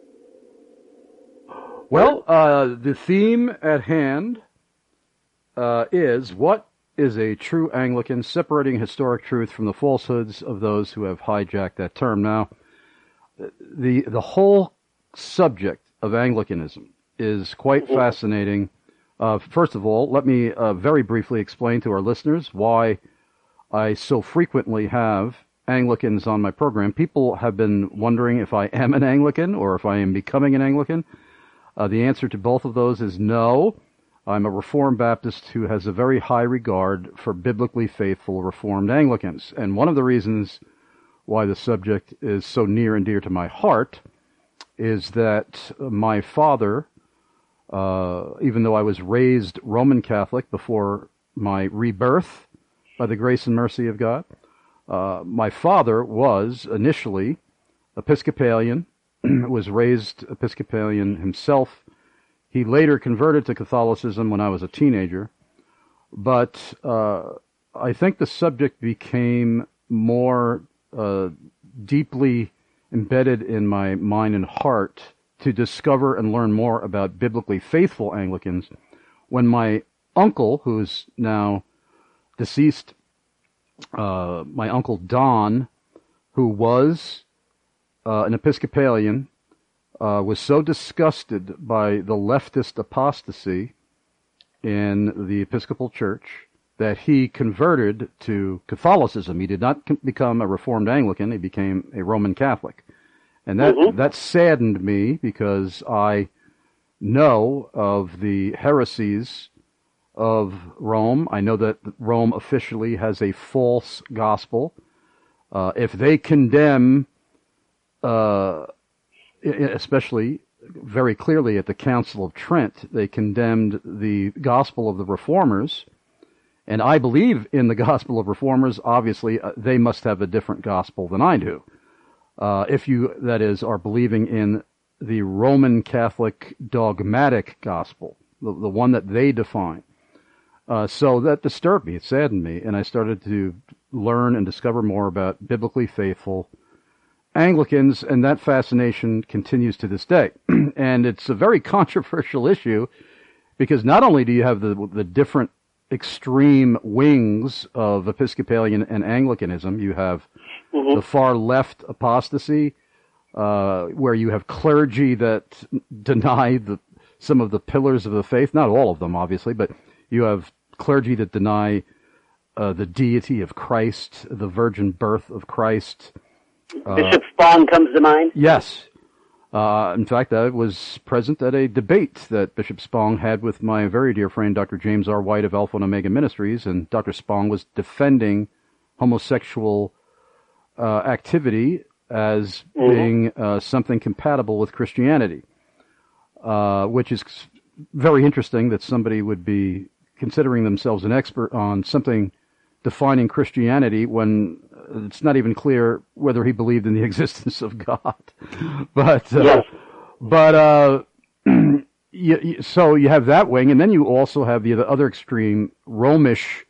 [SPEAKER 2] Well, uh, the theme at hand uh, is, what is a true Anglican, separating historic truth from the falsehoods of those who have hijacked that term. Now, the the whole subject of Anglicanism is quite fascinating. Uh, first of all, let me uh, very briefly explain to our listeners why I so frequently have Anglicans on my program. People have been wondering if I am an Anglican or if I am becoming an Anglican. Uh, the answer to both of those is no. I'm a Reformed Baptist who has a very high regard for biblically faithful Reformed Anglicans. And one of the reasons why the subject is so near and dear to my heart is that my father, uh, even though I was raised Roman Catholic before my rebirth by the grace and mercy of God, uh, my father was initially Episcopalian, was raised Episcopalian himself. He later converted to Catholicism when I was a teenager, but uh, I think the subject became more uh, deeply embedded in my mind and heart to discover and learn more about biblically faithful Anglicans when my uncle, who's now deceased, uh, my uncle Don, who was uh, an Episcopalian, Uh, was so disgusted by the leftist apostasy in the Episcopal Church that he converted to Catholicism. He did not com- become a Reformed Anglican. He became a Roman Catholic. And that, mm-hmm. that saddened me because I know of the heresies of Rome. I know that Rome officially has a false gospel. Uh, if they condemn uh especially very clearly at the Council of Trent, they condemned the gospel of the Reformers, and I believe in the gospel of Reformers. Obviously, uh, they must have a different gospel than I do. Uh, if you, that is, are believing in the Roman Catholic dogmatic gospel, the, the one that they define. Uh, so that disturbed me, it saddened me, and I started to learn and discover more about biblically faithful Anglicans, and that fascination continues to this day. And it's a very controversial issue because not only do you have the the different extreme wings of Episcopalian and Anglicanism, you have mm-hmm. the far left apostasy, uh, where you have clergy that deny the some of the pillars of the faith, not all of them, obviously, but you have clergy that deny uh, the deity of Christ, the virgin birth of Christ.
[SPEAKER 3] Bishop Spong comes to mind.
[SPEAKER 2] Yes. Uh, in fact, I was present at a debate that Bishop Spong had with my very dear friend, Doctor James R. White of Alpha and Omega Ministries, and Doctor Spong was defending homosexual uh, activity as mm-hmm. being uh, something compatible with Christianity, uh, which is very interesting that somebody would be considering themselves an expert on something defining Christianity when it's not even clear whether he believed in the existence of God. But, uh, yes. but, uh, you, you, so you have that wing, and then you also have the, the other extreme, Romish,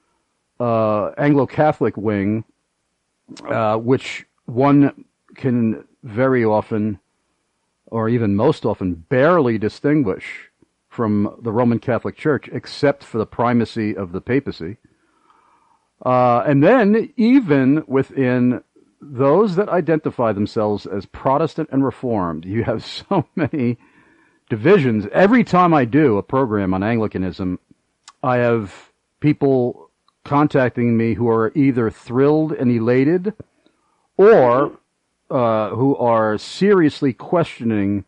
[SPEAKER 2] uh, Anglo-Catholic wing, uh, which one can very often, or even most often, barely distinguish from the Roman Catholic Church, except for the primacy of the papacy. Uh, and then, even within those that identify themselves as Protestant and Reformed, you have so many divisions. Every time I do a program on Anglicanism, I have people contacting me who are either thrilled and elated or uh, who are seriously questioning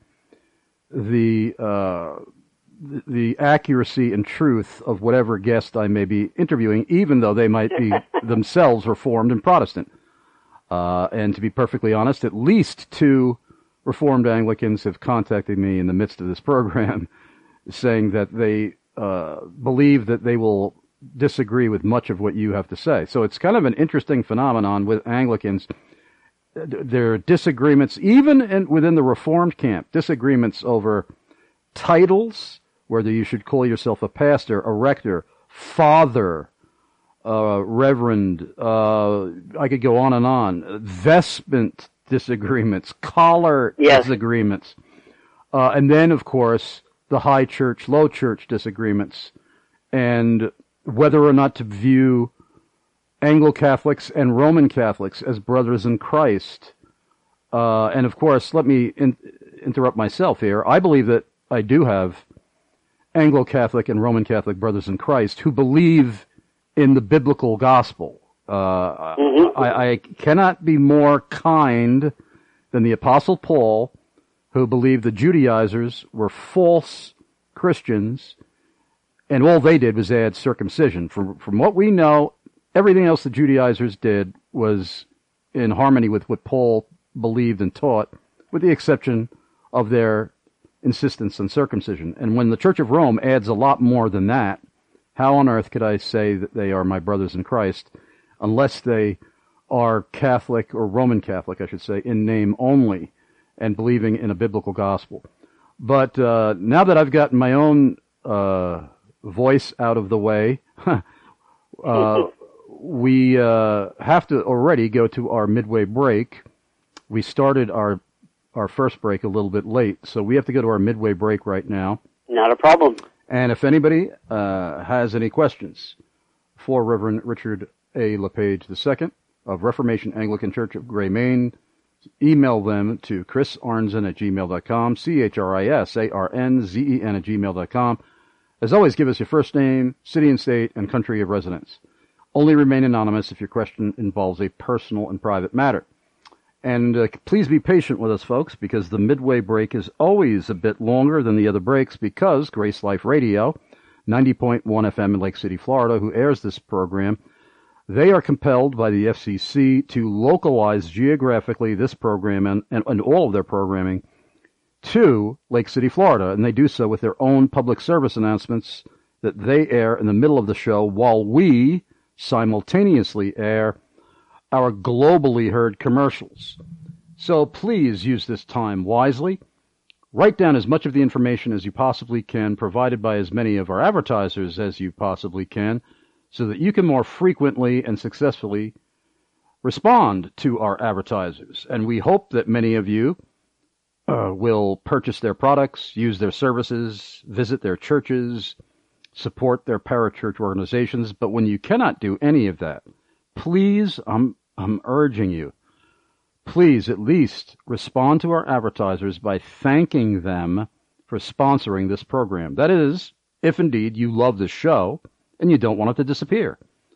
[SPEAKER 2] the uh, the accuracy and truth of whatever guest I may be interviewing, even though they might be themselves Reformed and Protestant. Uh, and to be perfectly honest, at least two Reformed Anglicans have contacted me in the midst of this program saying that they uh, believe that they will disagree with much of what you have to say. So it's kind of an interesting phenomenon with Anglicans. There are disagreements, even in, within the Reformed camp, disagreements over titles, whether you should call yourself a pastor, a rector, father, uh, reverend, uh, I could go on and on, vestment disagreements, collar yes. disagreements, uh, and then, of course, the high church, low church disagreements, and whether or not to view Anglo-Catholics and Roman Catholics as brothers in Christ. Uh, and of course, let me in, interrupt myself here. I believe that I do have Anglo-Catholic and Roman Catholic brothers in Christ who believe in the biblical gospel. Uh, mm-hmm. I, I cannot be more kind than the Apostle Paul, who believed the Judaizers were false Christians, and all they did was add circumcision. From, from what we know, everything else the Judaizers did was in harmony with what Paul believed and taught, with the exception of their insistence on circumcision. And when the Church of Rome adds a lot more than that, how on earth could I say that they are my brothers in Christ, unless they are Catholic, or Roman Catholic, I should say, in name only, and believing in a biblical gospel. But uh, now that I've gotten my own uh, voice out of the way, uh, we uh, have to already go to our midway break. We started our our first break a little bit late, so we have to go to our midway break right now.
[SPEAKER 3] Not a problem.
[SPEAKER 2] And if anybody uh, has any questions for Reverend Richard A. LePage the Second of Reformation Anglican Church of Gray, Maine, email them to chris arnzen at gmail dot com, C H R I S A R N Z E N at gmail dot com. As always, give us your first name, city and state, and country of residence. Only remain anonymous if your question involves a personal and private matter. And uh, please be patient with us, folks, because the midway break is always a bit longer than the other breaks, because Grace Life Radio, ninety point one F M in Lake City, Florida, who airs this program, they are compelled by the F C C to localize geographically this program and, and, and all of their programming to Lake City, Florida, and they do so with their own public service announcements that they air in the middle of the show, while we simultaneously air our globally heard commercials. So please use this time wisely. Write down as much of the information as you possibly can, provided by as many of our advertisers as you possibly can, so that you can more frequently and successfully respond to our advertisers. And we hope that many of you uh, will purchase their products, use their services, visit their churches, support their parachurch organizations. But when you cannot do any of that, please, I'm, I'm urging you, please at least respond to our advertisers by thanking them for sponsoring this program. That is, if indeed you love the show and you don't want it to disappear.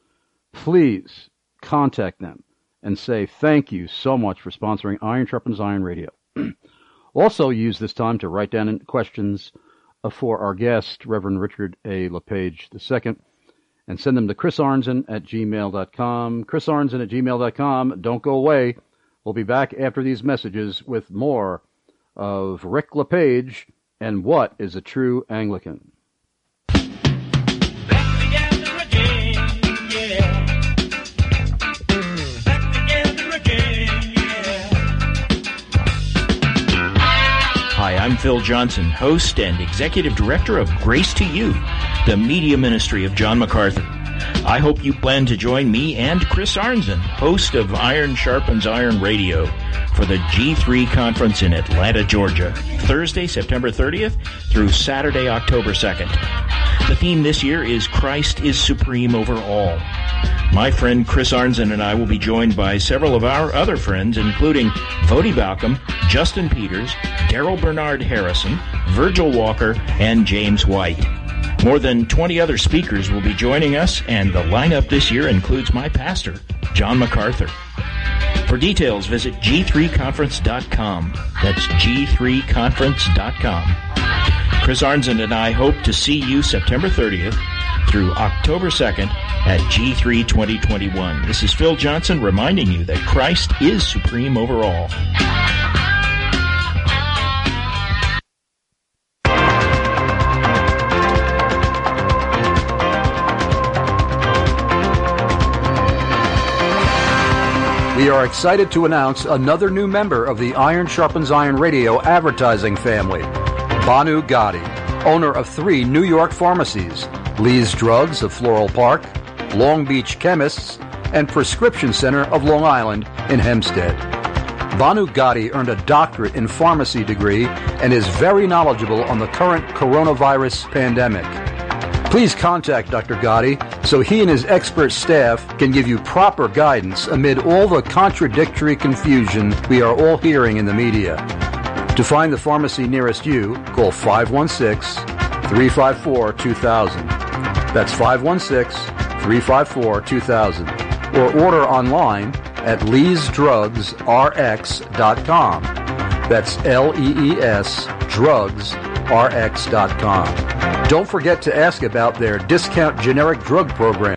[SPEAKER 2] Please contact them and say thank you so much for sponsoring Iron Sharpens Iron Radio. Also use this time to write down questions for our guest, Reverend Richard A. LePage the Second, and send them to chris arnzen at gmail dot com. chris arnzen at gmail dot com. Don't go away. We'll be back after these messages with more of Rick LePage and What is a True Anglican.
[SPEAKER 17] Hi, I'm Phil Johnson, host and executive director of Grace to You, the media ministry of John MacArthur. I hope you plan to join me and Chris Arnzen, host of Iron Sharpens Iron Radio, for the G three conference in Atlanta, Georgia, Thursday, September thirtieth through Saturday, October second. The theme this year is Christ is Supreme Over All. My friend Chris Arnzen and I will be joined by several of our other friends, including Vodi Balcom, Justin Peters, Daryl Bernard Harrison, Virgil Walker, and James White. More than twenty other speakers will be joining us, and the lineup this year includes my pastor, John MacArthur. For details, visit G three conference dot com. That's G three conference dot com. Chris Arnzen and I hope to see you September thirtieth through October second at G three twenty twenty-one. This is Phil Johnson reminding you that Christ is supreme over all.
[SPEAKER 2] We are excited to announce another new member of the Iron Sharpens Iron Radio advertising family, Banu Gadi, owner of three New York pharmacies, Lee's Drugs of Floral Park, Long Beach Chemists, and Prescription Center of Long Island in Hempstead. Banu Gadi earned a doctorate in pharmacy degree and is very knowledgeable on the current coronavirus pandemic. Please contact Doctor Gadi so he and his expert staff can give you proper guidance amid all the contradictory confusion we are all hearing in the media. To find the pharmacy nearest you, call five one six, three five four, two thousand. That's five one six, three five four, two thousand. Or order online at lees drugs r x dot com. That's L E E S drugs r x dot com. Don't forget to ask about their discount generic drug program.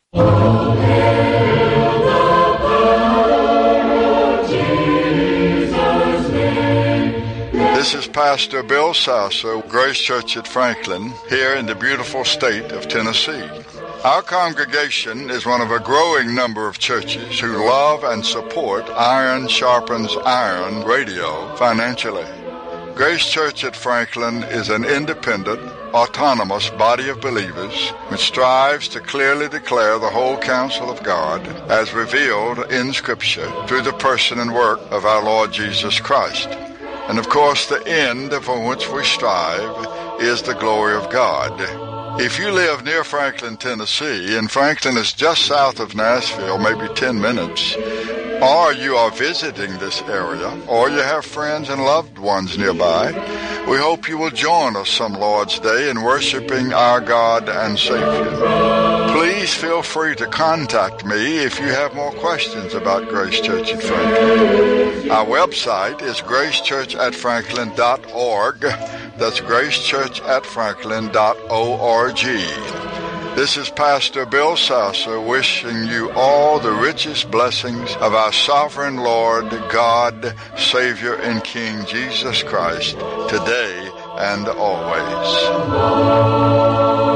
[SPEAKER 18] This is Pastor Bill Sasser, Grace Church at Franklin, here in the beautiful state of Tennessee. Our congregation is one of a growing number of churches who love and support Iron Sharpens Iron Radio financially. Grace Church at Franklin is an independent, autonomous body of believers which strives to clearly declare the whole counsel of God as revealed in Scripture through the person and work of our Lord Jesus Christ. And of course, the end for which we strive is the glory of God. If you live near Franklin, Tennessee, and Franklin is just south of Nashville, maybe ten minutes, or you are visiting this area, or you have friends and loved ones nearby, we hope you will join us some Lord's Day in worshiping our God and Savior. Please feel free to contact me if you have more questions about Grace Church at Franklin. Our website is grace church at franklin dot org. That's grace church at franklin dot org. This is Pastor Bill Sasser wishing you all the richest blessings of our sovereign Lord, God, Savior, and King Jesus Christ, today and always.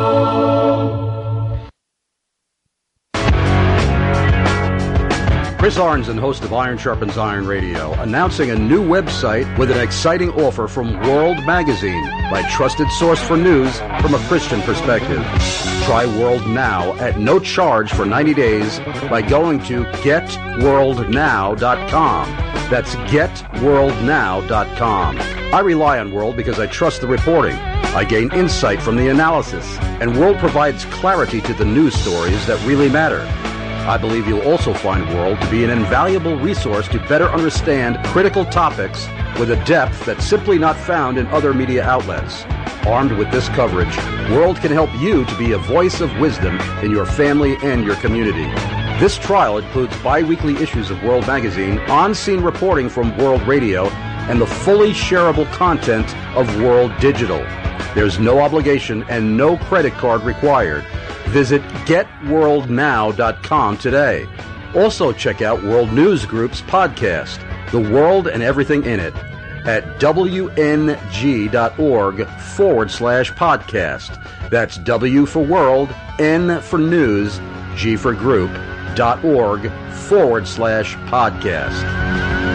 [SPEAKER 2] Chris Arnzen, host of Iron Sharpens Iron Radio, announcing a new website with an exciting offer from World Magazine, my trusted source for news from a Christian perspective. Try World Now at no charge for ninety days by going to get world now dot com. That's get world now dot com. I rely on World because I trust the reporting. I gain insight from the analysis, and World provides clarity to the news stories that really matter. I believe you'll also find World to be an invaluable resource to better understand critical topics with a depth that's simply not found in other media outlets. Armed with this coverage, World can help you to be a voice of wisdom in your family and your community. This trial includes bi-weekly issues of World Magazine, on-scene reporting from World Radio, and the fully shareable content of World Digital. There's no obligation and no credit card required. Visit get world now dot com today. Also check out World News Group's podcast, The World and Everything in It, at W N G dot org forward slash podcast. That's W for World, N for News, G for Group, dot org forward slash podcast.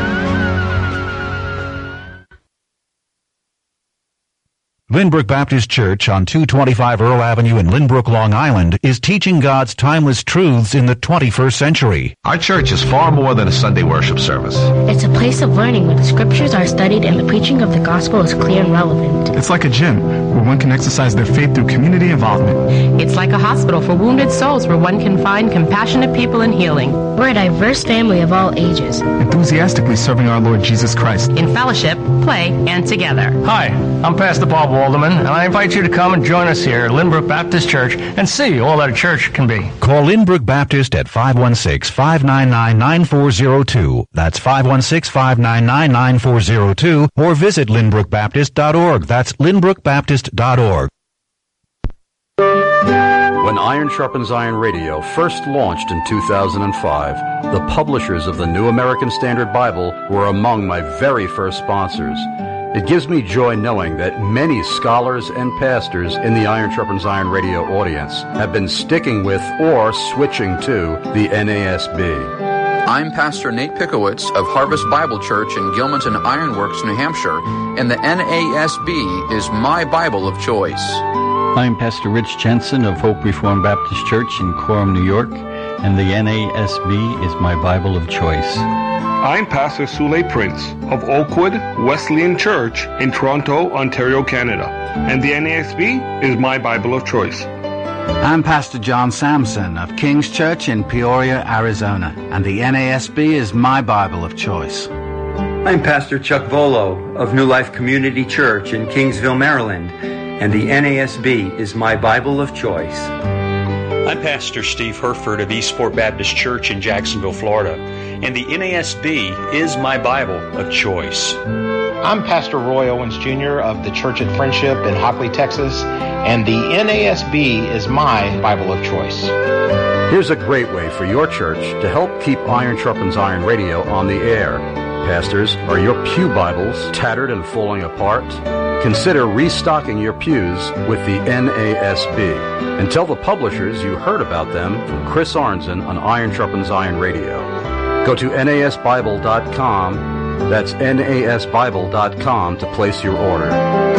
[SPEAKER 19] Lynbrook Baptist Church on two twenty-five Earl Avenue in Lynbrook, Long Island is teaching God's timeless truths in the twenty-first century.
[SPEAKER 20] Our church is far more than a Sunday worship service.
[SPEAKER 21] It's a place of learning where the scriptures are studied and the preaching of the gospel is clear and relevant.
[SPEAKER 22] It's like a gym where one can exercise their faith through community involvement.
[SPEAKER 23] It's like a hospital for wounded souls where one can find compassionate people in healing.
[SPEAKER 21] We're a diverse family of all ages,
[SPEAKER 22] enthusiastically serving our Lord Jesus Christ
[SPEAKER 23] in fellowship, play, and together.
[SPEAKER 24] Hi, I'm Pastor Bob Wall
[SPEAKER 1] Alderman, and I invite you to come and join us here at Lynbrook Baptist Church and see all that a church can be.
[SPEAKER 19] Call Lynbrook Baptist at five one six, five nine nine, nine four zero two. That's five one six, five nine nine, nine four zero two, or visit lynbrook baptist dot org. That's lynbrook baptist dot org.
[SPEAKER 2] When Iron Sharpens Iron Radio first launched in two thousand five, the publishers of the New American Standard Bible were among my very first sponsors. It gives me joy knowing that many scholars and pastors in the Iron Sharpens Iron Radio audience have been sticking with or switching to the N A S B.
[SPEAKER 4] I'm Pastor Nate Pickowitz of Harvest Bible Church in Gilmanton Ironworks, New Hampshire, and the N A S B is my Bible of choice.
[SPEAKER 5] I'm Pastor Rich Jensen of Hope Reformed Baptist Church in Coram, New York, and the N A S B is my Bible of choice.
[SPEAKER 24] I'm Pastor Sule Prince of Oakwood Wesleyan Church in Toronto, Ontario, Canada, and the N A S B is my Bible of choice.
[SPEAKER 25] I'm Pastor John Sampson of King's Church in Peoria, Arizona, and the N A S B is my Bible of choice.
[SPEAKER 26] I'm Pastor Chuck Volo of New Life Community Church in Kingsville, Maryland, and the N A S B is my Bible of choice.
[SPEAKER 27] I'm Pastor Steve Herford of Eastport Baptist Church in Jacksonville, Florida, and the N A S B is my Bible of choice.
[SPEAKER 28] I'm Pastor Roy Owens Junior of the Church at Friendship in Hockley, Texas, and the N A S B is my Bible of choice.
[SPEAKER 2] Here's a great way for your church to help keep Iron Sharpens Iron Radio on the air. Pastors, are your pew Bibles tattered and falling apart? Consider restocking your pews with the N A S B. And tell the publishers you heard about them from Chris Arnzen on Iron Sharpens Iron Radio. Go to N A S Bible dot com. That's N A S Bible dot com to place your order.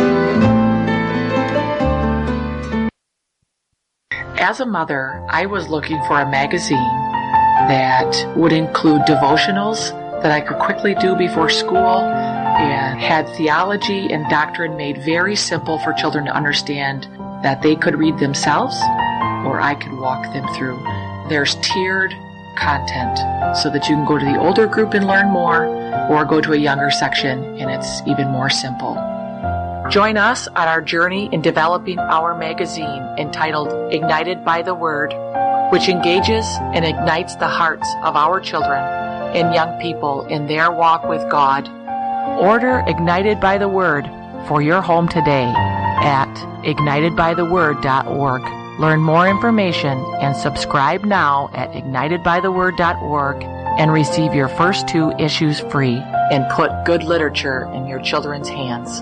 [SPEAKER 16] As a mother, I was looking for a magazine that would include devotionals that I could quickly do before school and had theology and doctrine made very simple for children to understand that they could read themselves or I could walk them through. There's tiered content so that you can go to the older group and learn more or go to a younger section and it's even more simple. Join us on our journey in developing our magazine entitled Ignited by the Word, which engages and ignites the hearts of our children and young people in their walk with God. Order Ignited by the Word for your home today at ignited by the word dot org. Learn more information and subscribe now at ignited by the word dot org and receive your first two issues free and put good literature in your children's hands.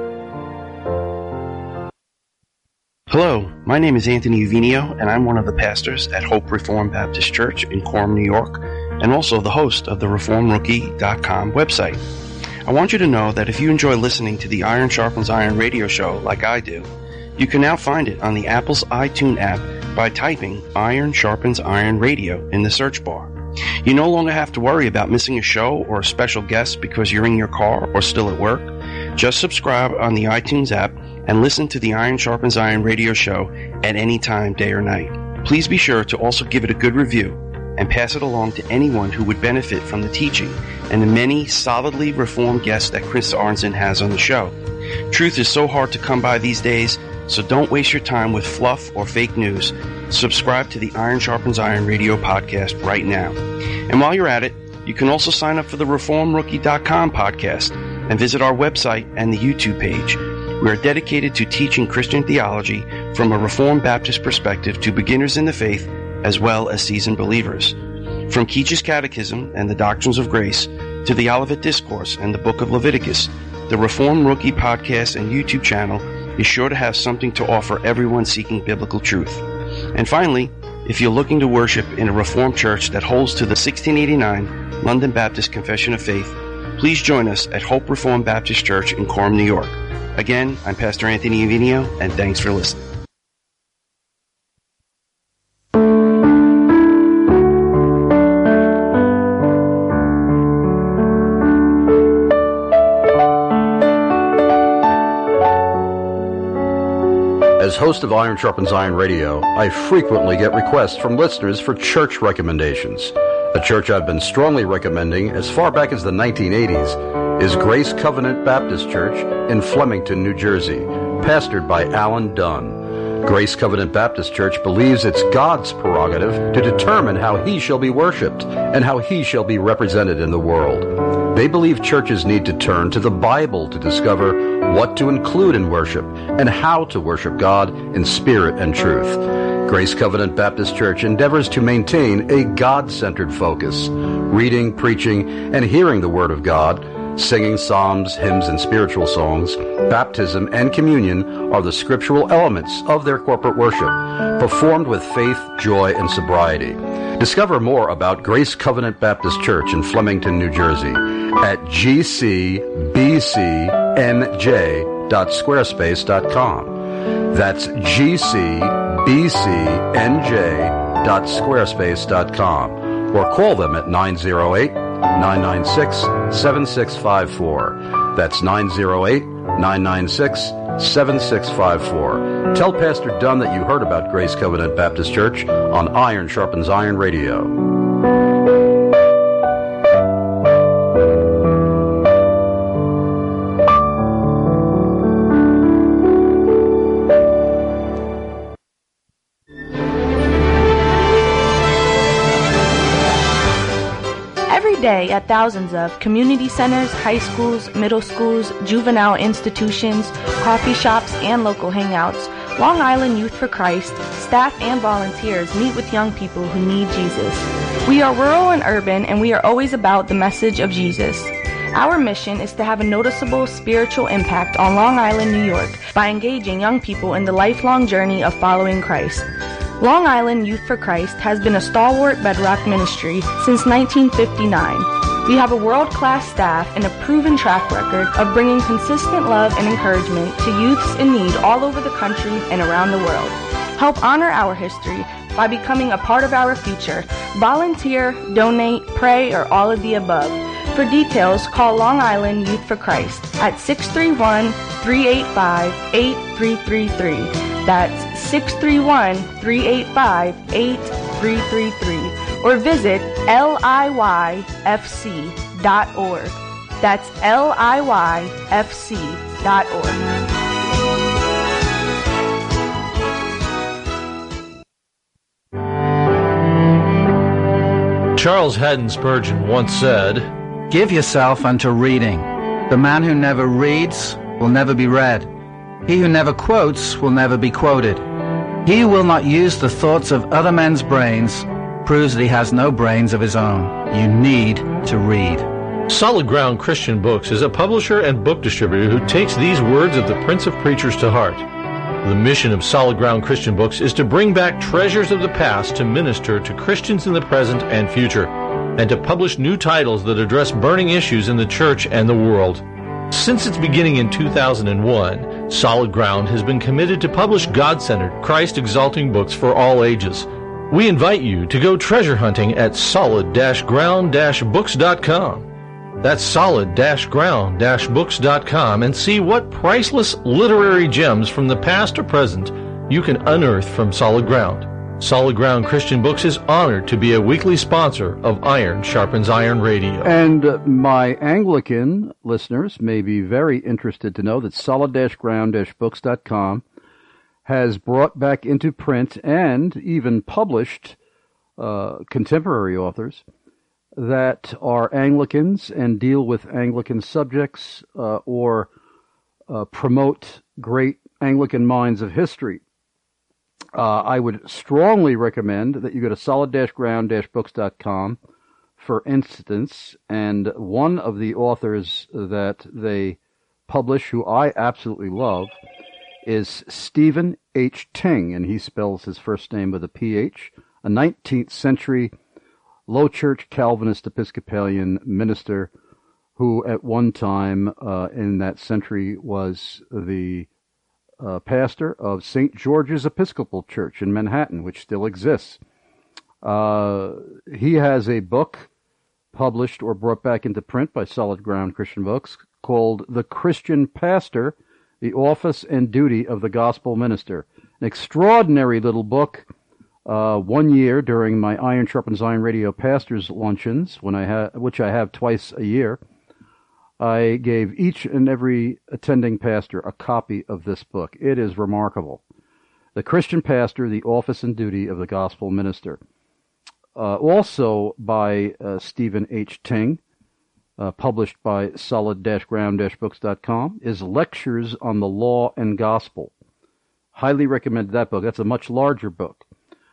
[SPEAKER 29] Hello, my name is Anthony Uvinio, and I'm one of the pastors at Hope Reformed Baptist Church in Coram, New York, and also the host of the reform rookie dot com website. I want you to know that if you enjoy listening to the Iron Sharpens Iron radio show like I do, you can now find it on the Apple's iTunes app by typing Iron Sharpens Iron Radio in the search bar. You no longer have to worry about missing a show or a special guest because you're in your car or still at work. Just subscribe on the iTunes app and listen to the Iron Sharpens Iron radio show at any time, day or night. Please be sure to also give it a good review and pass it along to anyone who would benefit from the teaching and the many solidly reformed guests that Chris Arnzen has on the show. Truth is so hard to come by these days, so don't waste your time with fluff or fake news. Subscribe to the Iron Sharpens Iron radio podcast right now. And while you're at it, you can also sign up for the reform rookie dot com podcast and visit our website and the YouTube page. We are dedicated to teaching Christian theology from a Reformed Baptist perspective to beginners in the faith as well as seasoned believers. From Keach's Catechism and the Doctrines of Grace to the Olivet Discourse and the Book of Leviticus, the Reform Rookie podcast and YouTube channel is sure to have something to offer everyone seeking biblical truth. And finally, if you're looking to worship in a Reformed church that holds to the sixteen eighty-nine London Baptist Confession of Faith, please join us at Hope Reformed Baptist Church in Coram, New York. Again, I'm Pastor Anthony Uvinio, and thanks for listening.
[SPEAKER 2] As host of Iron Sharpens Iron Radio, I frequently get requests from listeners for church recommendations. A church I've been strongly recommending as far back as the nineteen eighties is Grace Covenant Baptist Church in Flemington, New Jersey. pastored by Alan Dunn. Grace Covenant Baptist Church believes it's God's prerogative to determine how he shall be worshiped and how he shall be represented in the world. They believe churches need to turn to the Bible to discover what to include in worship and how to worship God in spirit and truth. Grace Covenant Baptist Church endeavors to maintain a God-centered focus, reading, preaching, and hearing the Word of God. Singing psalms, hymns, and spiritual songs, baptism, and communion are the scriptural elements of their corporate worship, performed with faith, joy, and sobriety. Discover more about Grace Covenant Baptist Church in Flemington, New Jersey at g c b c n j dot squarespace dot com. That's g c b c n j dot squarespace dot com, or call them at nine oh eight, nine nine six, seven six five four. That's nine oh eight, nine nine six, seven six five four. Tell Pastor Dunn that you heard about Grace Covenant Baptist Church on Iron Sharpens Iron Radio.
[SPEAKER 6] Day at thousands of community centers, high schools, middle schools, juvenile institutions, coffee shops, and local hangouts, Long Island Youth for Christ, staff and volunteers meet with young people who need Jesus. We are rural and urban, and we are always about the message of Jesus. Our mission is to have a noticeable spiritual impact on Long Island, New York, by engaging young people in the lifelong journey of following Christ. Long Island Youth for Christ has been a stalwart bedrock ministry since nineteen fifty-nine. We have a world-class staff and a proven track record of bringing consistent love and encouragement to youths in need all over the country and around the world. Help honor our history by becoming a part of our future. Volunteer, donate, pray, or all of the above. For details, call Long Island Youth for Christ at six three one, three eight five, eight three three three. That's six three one, three eight five, eight three three three. Or visit L I Y F C dot org. That's L I Y F C dot org.
[SPEAKER 7] Charles Haddon Spurgeon once said,
[SPEAKER 25] "Give yourself unto reading. The man who never reads will never be read. He who never quotes will never be quoted. He who will not use the thoughts of other men's brains proves that he has no brains of his own. You need to read."
[SPEAKER 7] Solid Ground Christian Books is a publisher and book distributor who takes these words of the Prince of Preachers to heart. The mission of Solid Ground Christian Books is to bring back treasures of the past to minister to Christians in the present and future, and to publish new titles that address burning issues in the church and the world. Since its beginning in two thousand one, Solid Ground has been committed to publish God-centered, Christ-exalting books for all ages. We invite you to go treasure hunting at solid ground books dot com. That's solid ground books dot com, and see what priceless literary gems from the past or present you can unearth from Solid Ground. Solid Ground Christian Books is honored to be a weekly sponsor of Iron Sharpens Iron Radio.
[SPEAKER 2] And uh, my Anglican listeners may be very interested to know that solid ground books dot com has brought back into print and even published uh, contemporary authors that are Anglicans and deal with Anglican subjects uh, or uh, promote great Anglican minds of history. Uh, I would strongly recommend that you go to solid ground books dot com, for instance, and one of the authors that they publish, who I absolutely love, is Stephen H. Ting, and he spells his first name with a P H, a nineteenth century Low Church Calvinist Episcopalian minister who at one time uh, in that century was the Uh, pastor of Saint George's Episcopal Church in Manhattan, which still exists. Uh, he has a book published or brought back into print by Solid Ground Christian Books called The Christian Pastor, The Office and Duty of the Gospel Minister. An extraordinary little book. Uh, one year during my Iron Sharpens Iron Radio Pastors Luncheons, when I ha- which I have twice a year, I gave each and every attending pastor a copy of this book. It is remarkable. The Christian Pastor, The Office and Duty of the Gospel Minister. Uh, also by uh, Stephen H. Ting, uh, published by solid dash ground dash books dot com, is Lectures on the Law and Gospel. Highly recommend that book. That's a much larger book.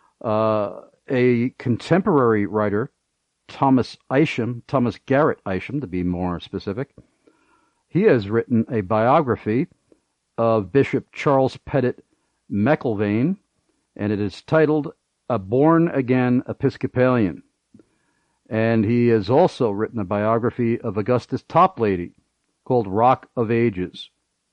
[SPEAKER 2] Uh, a contemporary writer, Thomas Isham, Thomas Garrett Isham, to be more specific, he has written a biography of Bishop Charles Pettit McIlvaine, and it is titled A Born-Again Episcopalian. And he has also written a biography of Augustus Toplady called Rock of Ages,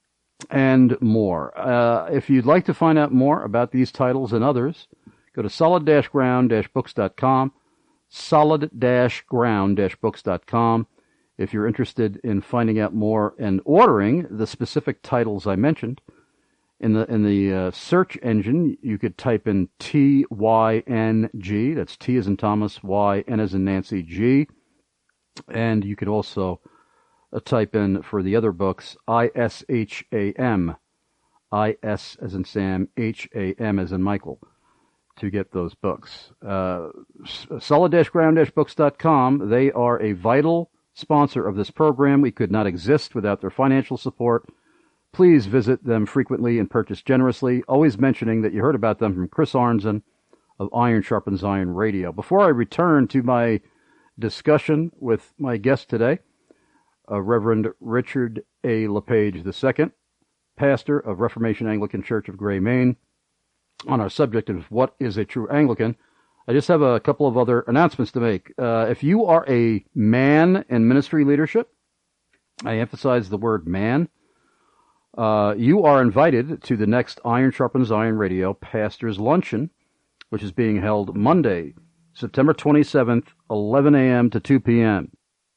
[SPEAKER 2] and more. Uh, if you'd like to find out more about these titles and others, go to solid dash ground dash books dot com, solid dash ground dash books dot com. If you're interested in finding out more and ordering the specific titles I mentioned, in the in the uh, search engine, you could type in T Y N G, that's T as in Thomas, Y, N as in Nancy, G, and you could also uh, type in, for the other books, I S H A M, I S as in Sam, H A M as in Michael, to get those books. Uh, solid dash ground dash books dot com, they are a vital sponsor of this program. We could not exist without their financial support. Please visit them frequently and purchase generously, always mentioning that you heard about them from Chris Arnzen of Iron Sharpens Iron Radio. Before I return to my discussion with my guest today, uh, Reverend Richard A. LePage the Second, pastor of Reformation Anglican Church of Gray, Maine, on our subject of what is a true Anglican, I just have a couple of other announcements to make. Uh, if you are a man in ministry leadership, I emphasize the word man, Uh, you are invited to the next Iron Sharpens Iron Radio Pastors Luncheon, which is being held Monday, September twenty-seventh, eleven a.m. to two p.m.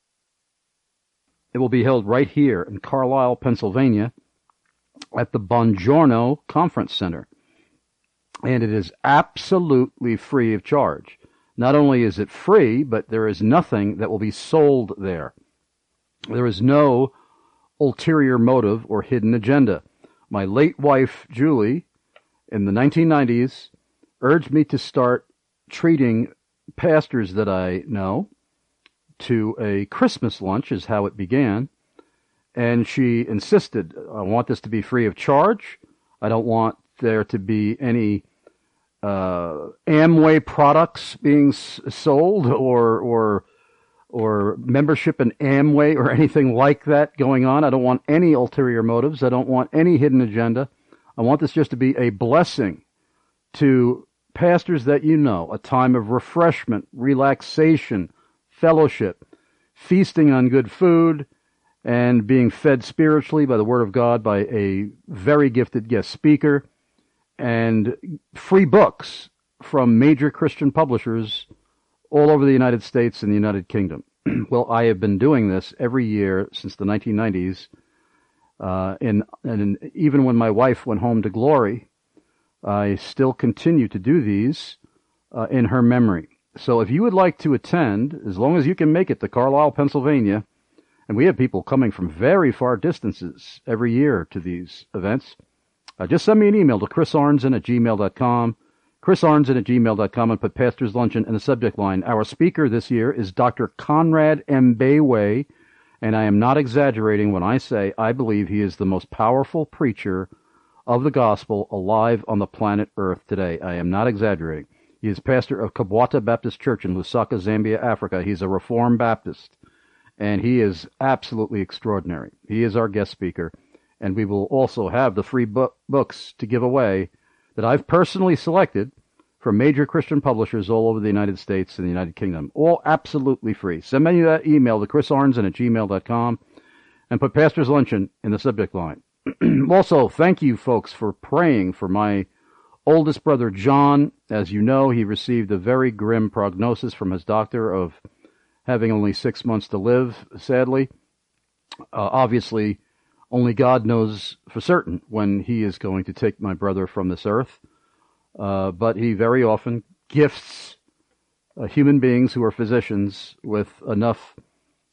[SPEAKER 2] It will be held right here in Carlisle, Pennsylvania, at the Bongiorno Conference Center. And it is absolutely free of charge. Not only is it free, but there is nothing that will be sold there. There is no ulterior motive or hidden agenda. My late wife, Julie, in the nineteen nineties, urged me to start treating pastors that I know to a Christmas lunch, is how it began, and she insisted, I want this to be free of charge. I don't want there to be any uh, Amway products being s- sold or or or membership in Amway or anything like that going on. I don't want any ulterior motives. I don't want any hidden agenda. I want this just to be a blessing to pastors that you know, a time of refreshment, relaxation, fellowship, feasting on good food, and being fed spiritually by the Word of God by a very gifted guest speaker, and free books from major Christian publishers all over the United States and the United Kingdom. Well, I have been doing this every year since the nineteen nineties, uh, and, and even when my wife went home to glory, I still continue to do these uh, in her memory. So if you would like to attend, as long as you can make it to Carlisle, Pennsylvania, and we have people coming from very far distances every year to these events, uh, just send me an email to chris arnzen at gmail dot com, chris arnzen at gmail dot com, and put Pastor's Luncheon in the subject line. Our speaker this year is Doctor Conrad Mbewe, and I am not exaggerating when I say I believe he is the most powerful preacher of the gospel alive on the planet Earth today. I am not exaggerating. He is pastor of Kabwata Baptist Church in Lusaka, Zambia, Africa. He's a Reformed Baptist, and he is absolutely extraordinary. He is our guest speaker, and we will also have the free book, books to give away that I've personally selected from major Christian publishers all over the United States and the United Kingdom. All absolutely free. Send me that email to chris arnzen at gmail dot com and put Pastor's Luncheon in the subject line. Also, thank you, folks, for praying for my oldest brother, John. As you know, he received a very grim prognosis from his doctor of having only six months to live, sadly. Uh, obviously, only God knows for certain when he is going to take my brother from this earth. Uh, but he very often gifts uh, human beings who are physicians with enough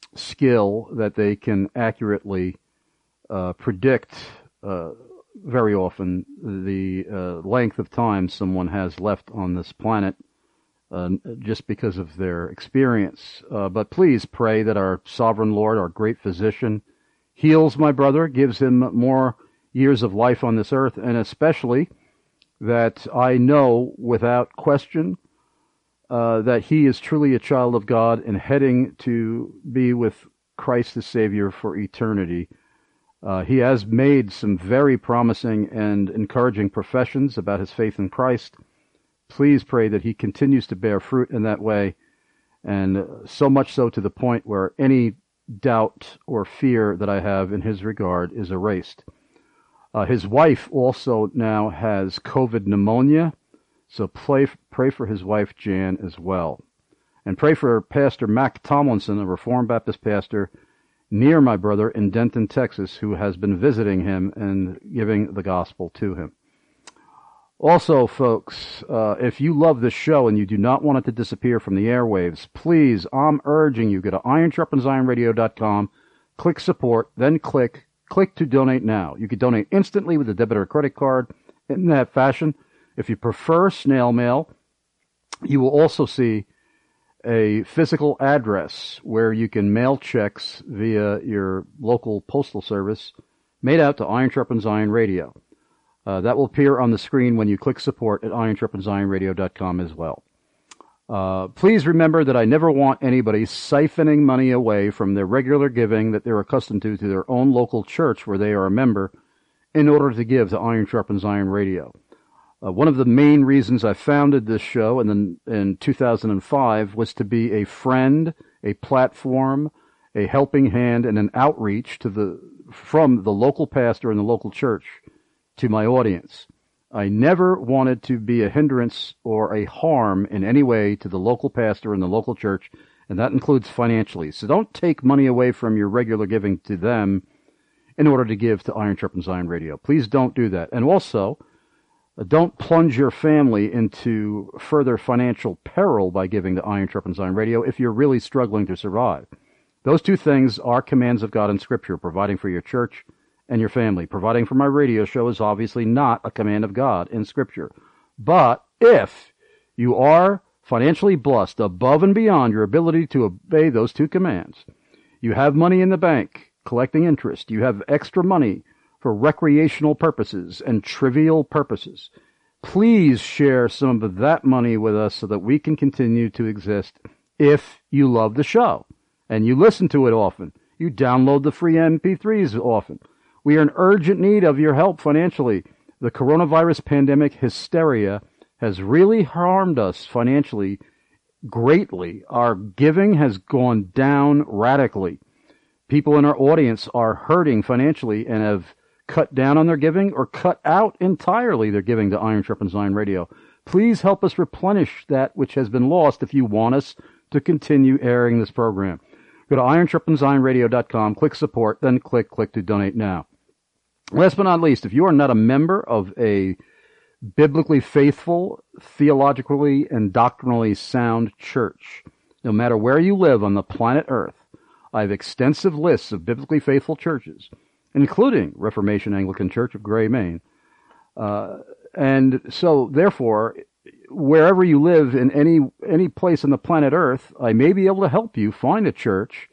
[SPEAKER 2] skill that they can accurately uh, predict uh, very often the uh, length of time someone has left on this planet uh, just because of their experience. Uh, but please pray that our sovereign Lord, our great physician, heals my brother, gives him more years of life on this earth, and especially that I know without question uh, that he is truly a child of God and heading to be with Christ the Savior for eternity. Uh, he has made some very promising and encouraging professions about his faith in Christ. Please pray that he continues to bear fruit in that way, and so much so to the point where any doubt or fear that I have in his regard is erased. Uh, his wife also now has COVID pneumonia, so pray, pray for his wife, Jan, as well. And pray for Pastor Mac Tomlinson, a Reformed Baptist pastor near my brother in Denton, Texas, who has been visiting him and giving the gospel to him. Also, folks, uh, if you love this show and you do not want it to disappear from the airwaves, please, I'm urging you, go to iron sharpens iron radio dot com, click support, then click Click to donate now. You can donate instantly with a debit or credit card in that fashion. If you prefer snail mail, you will also see a physical address where you can mail checks via your local postal service made out to Iron Sharpens Iron Radio. Uh, that will appear on the screen when you click support at iron sharpens iron radio dot com as well. Uh, please remember that I never want anybody siphoning money away from their regular giving that they're accustomed to to their own local church where they are a member in order to give to Iron Sharpens Iron Radio. Uh, one of the main reasons I founded this show in, the, in two thousand five was to be a friend, a platform, a helping hand, and an outreach to the from the local pastor and the local church to my audience. I never wanted to be a hindrance or a harm in any way to the local pastor and the local church, and that includes financially. So don't take money away from your regular giving to them in order to give to Iron Sharpens Iron Radio. Please don't do that. And also, don't plunge your family into further financial peril by giving to Iron Sharpens Iron Radio if you're really struggling to survive. Those two things are commands of God in Scripture, providing for your church and your family. Providing for my radio show is obviously not a command of God in Scripture. But if you are financially blessed above and beyond your ability to obey those two commands, you have money in the bank collecting interest, you have extra money for recreational purposes and trivial purposes, please share some of that money with us so that we can continue to exist if you love the show and you listen to it often. You download the free M P threes often. We are in urgent need of your help financially. The coronavirus pandemic hysteria has really harmed us financially greatly. Our giving has gone down radically. People in our audience are hurting financially and have cut down on their giving or cut out entirely their giving to Iron Sharpens Iron Radio. Please help us replenish that which has been lost if you want us to continue airing this program. Go to iron sharpens iron radio dot com, click support, then click click to donate now. Last but not least, if you are not a member of a biblically faithful, theologically and doctrinally sound church, no matter where you live on the planet Earth, I have extensive lists of biblically faithful churches, including Reformation Anglican Church of Gray, Maine. Uh, and so, therefore, wherever you live in any any place on the planet Earth, I may be able to help you find a church,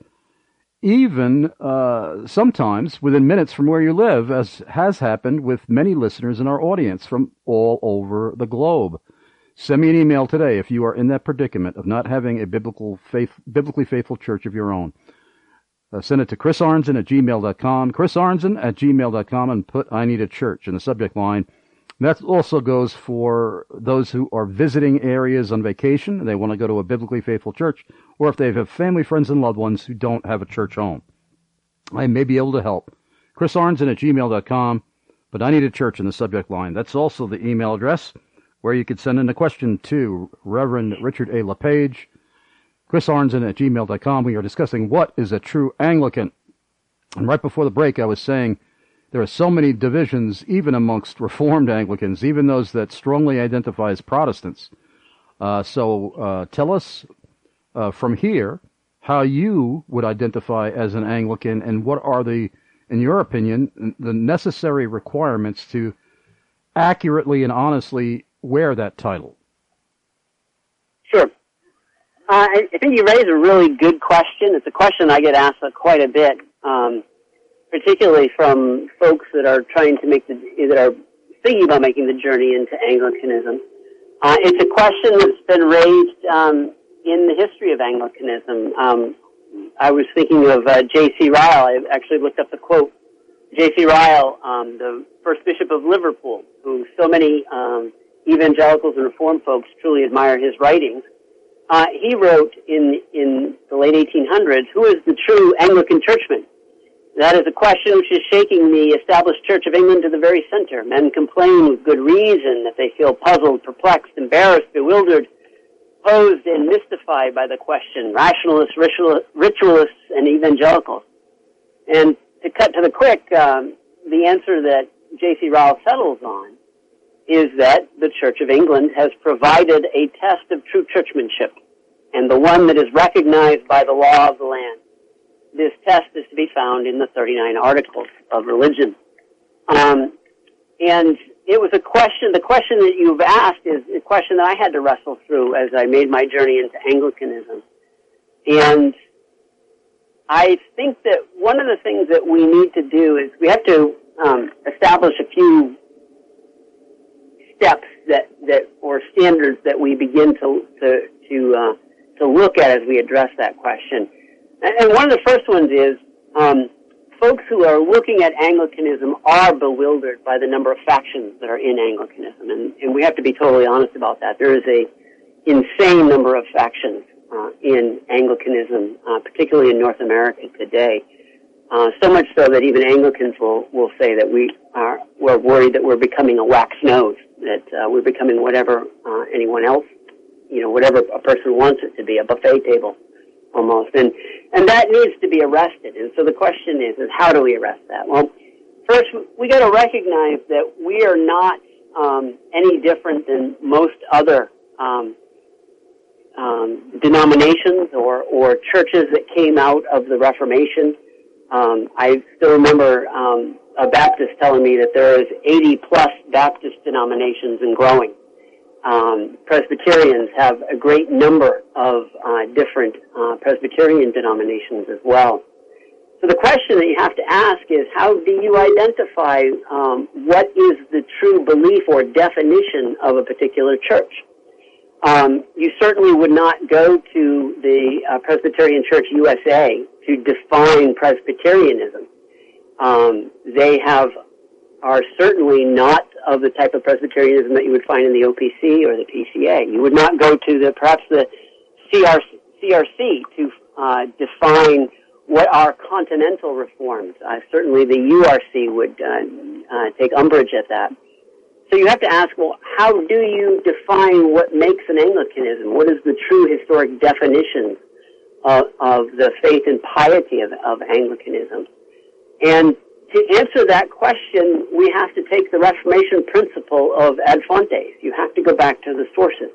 [SPEAKER 2] even uh, sometimes within minutes from where you live, as has happened with many listeners in our audience from all over the globe. Send me an email today if you are in that predicament of not having a biblical faith, biblically faithful church of your own. Uh, send it to chris arnzen at gmail dot com, chris arnzen at gmail dot com, and put I Need a Church in the subject line. That also goes for those who are visiting areas on vacation and they want to go to a biblically faithful church, or if they have family, friends, and loved ones who don't have a church home. I may be able to help. chris arnzen at gmail dot com, but I Need a Church in the subject line. That's also the email address where you could send in a question to Reverend Richard A. LePage. chris arnzen at gmail dot com. We are discussing what is a true Anglican. And right before the break, I was saying there are so many divisions, even amongst Reformed Anglicans, even those that strongly identify as Protestants. Uh, so uh, tell us uh, from here how you would identify as an Anglican, and what are the, in your opinion, the necessary requirements to accurately and honestly wear that title?
[SPEAKER 3] Sure. Uh, I, I think you raise a really good question. It's a question I get asked quite a bit, um, particularly from folks that are trying to make the, that are thinking about making the journey into Anglicanism. Uh, it's a question that's been raised um, in the history of Anglicanism. Um, I was thinking of uh, J C Ryle. I actually looked up the quote. J C Ryle, um, the first bishop of Liverpool, who so many um, evangelicals and Reformed folks truly admire his writings. Uh, he wrote in in the late eighteen hundreds, "Who is the true Anglican churchman? That is a question which is shaking the established Church of England to the very center. Men complain with good reason that they feel puzzled, perplexed, embarrassed, bewildered, posed, and mystified by the question. Rationalists, ritual, ritualists, and evangelicals." And to cut to the quick, um, the answer that J C Ryle settles on is that the Church of England has provided a test of true churchmanship, and the one that is recognized by the law of the land. This test is to be found in the thirty-nine Articles of Religion. Um, and it was a question, the question that you've asked is a question that I had to wrestle through as I made my journey into Anglicanism. And I think that one of the things that we need to do is we have to um, establish a few steps that, that or standards that we begin to to to, uh, to look at as we address that question. And one of the first ones is um, folks who are looking at Anglicanism are bewildered by the number of factions that are in Anglicanism, and, and we have to be totally honest about that. There is a insane number of factions uh, in Anglicanism, uh, particularly in North America today. Uh, so much so that even Anglicans will, will say that we are we're worried that we're becoming a wax nose, that uh, we're becoming whatever uh, anyone else, you know, whatever a person wants it to be, a buffet table almost. And and that needs to be arrested. And so the question is, is how do we arrest that? Well, first, we got to recognize that we are not um, any different than most other um, um, denominations or, or churches that came out of the Reformation. Um, I still remember um, a Baptist telling me that there is eighty plus Baptist denominations and growing. Um, Presbyterians have a great number of uh, different uh, Presbyterian denominations as well. So the question that you have to ask is, how do you identify um, what is the true belief or definition of a particular church? Um, you certainly would not go to the uh, Presbyterian Church U S A to define Presbyterianism. Um, they have are certainly not of the type of Presbyterianism that you would find in the O P C or the P C A. You would not go to the perhaps the C R C to uh, define what are continental reforms. Uh, certainly the U R C would uh, uh, take umbrage at that. So you have to ask, well, how do you define what makes an Anglicanism? What is the true historic definition of, of the faith and piety of, of Anglicanism? And to answer that question, we have to take the Reformation principle of ad fontes. You have to go back to the sources.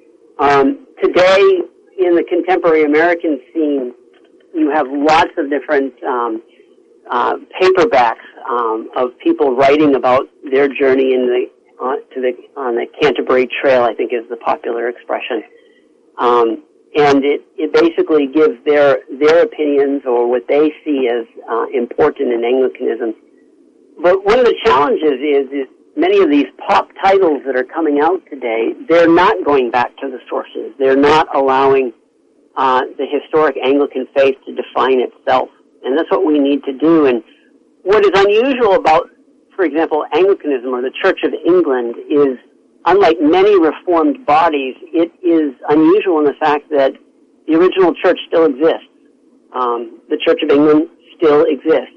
[SPEAKER 3] Um, today, in the contemporary American scene, you have lots of different um, uh, paperbacks um, of people writing about their journey in the uh, to the on the Canterbury Trail, I think is the popular expression. Um, And it, it basically gives their their opinions or what they see as uh, important in Anglicanism. But one of the challenges is, is many of these pop titles that are coming out today, they're not going back to the sources. They're not allowing uh, the historic Anglican faith to define itself. And that's what we need to do. And what is unusual about, for example, Anglicanism or the Church of England is, unlike many Reformed bodies, it is unusual in the fact that the original church still exists. Um, the Church of England still exists.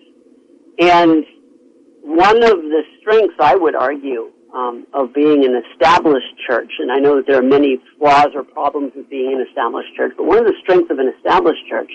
[SPEAKER 3] And one of the strengths, I would argue, um, of being an established church, and I know that there are many flaws or problems with being an established church, but one of the strengths of an established church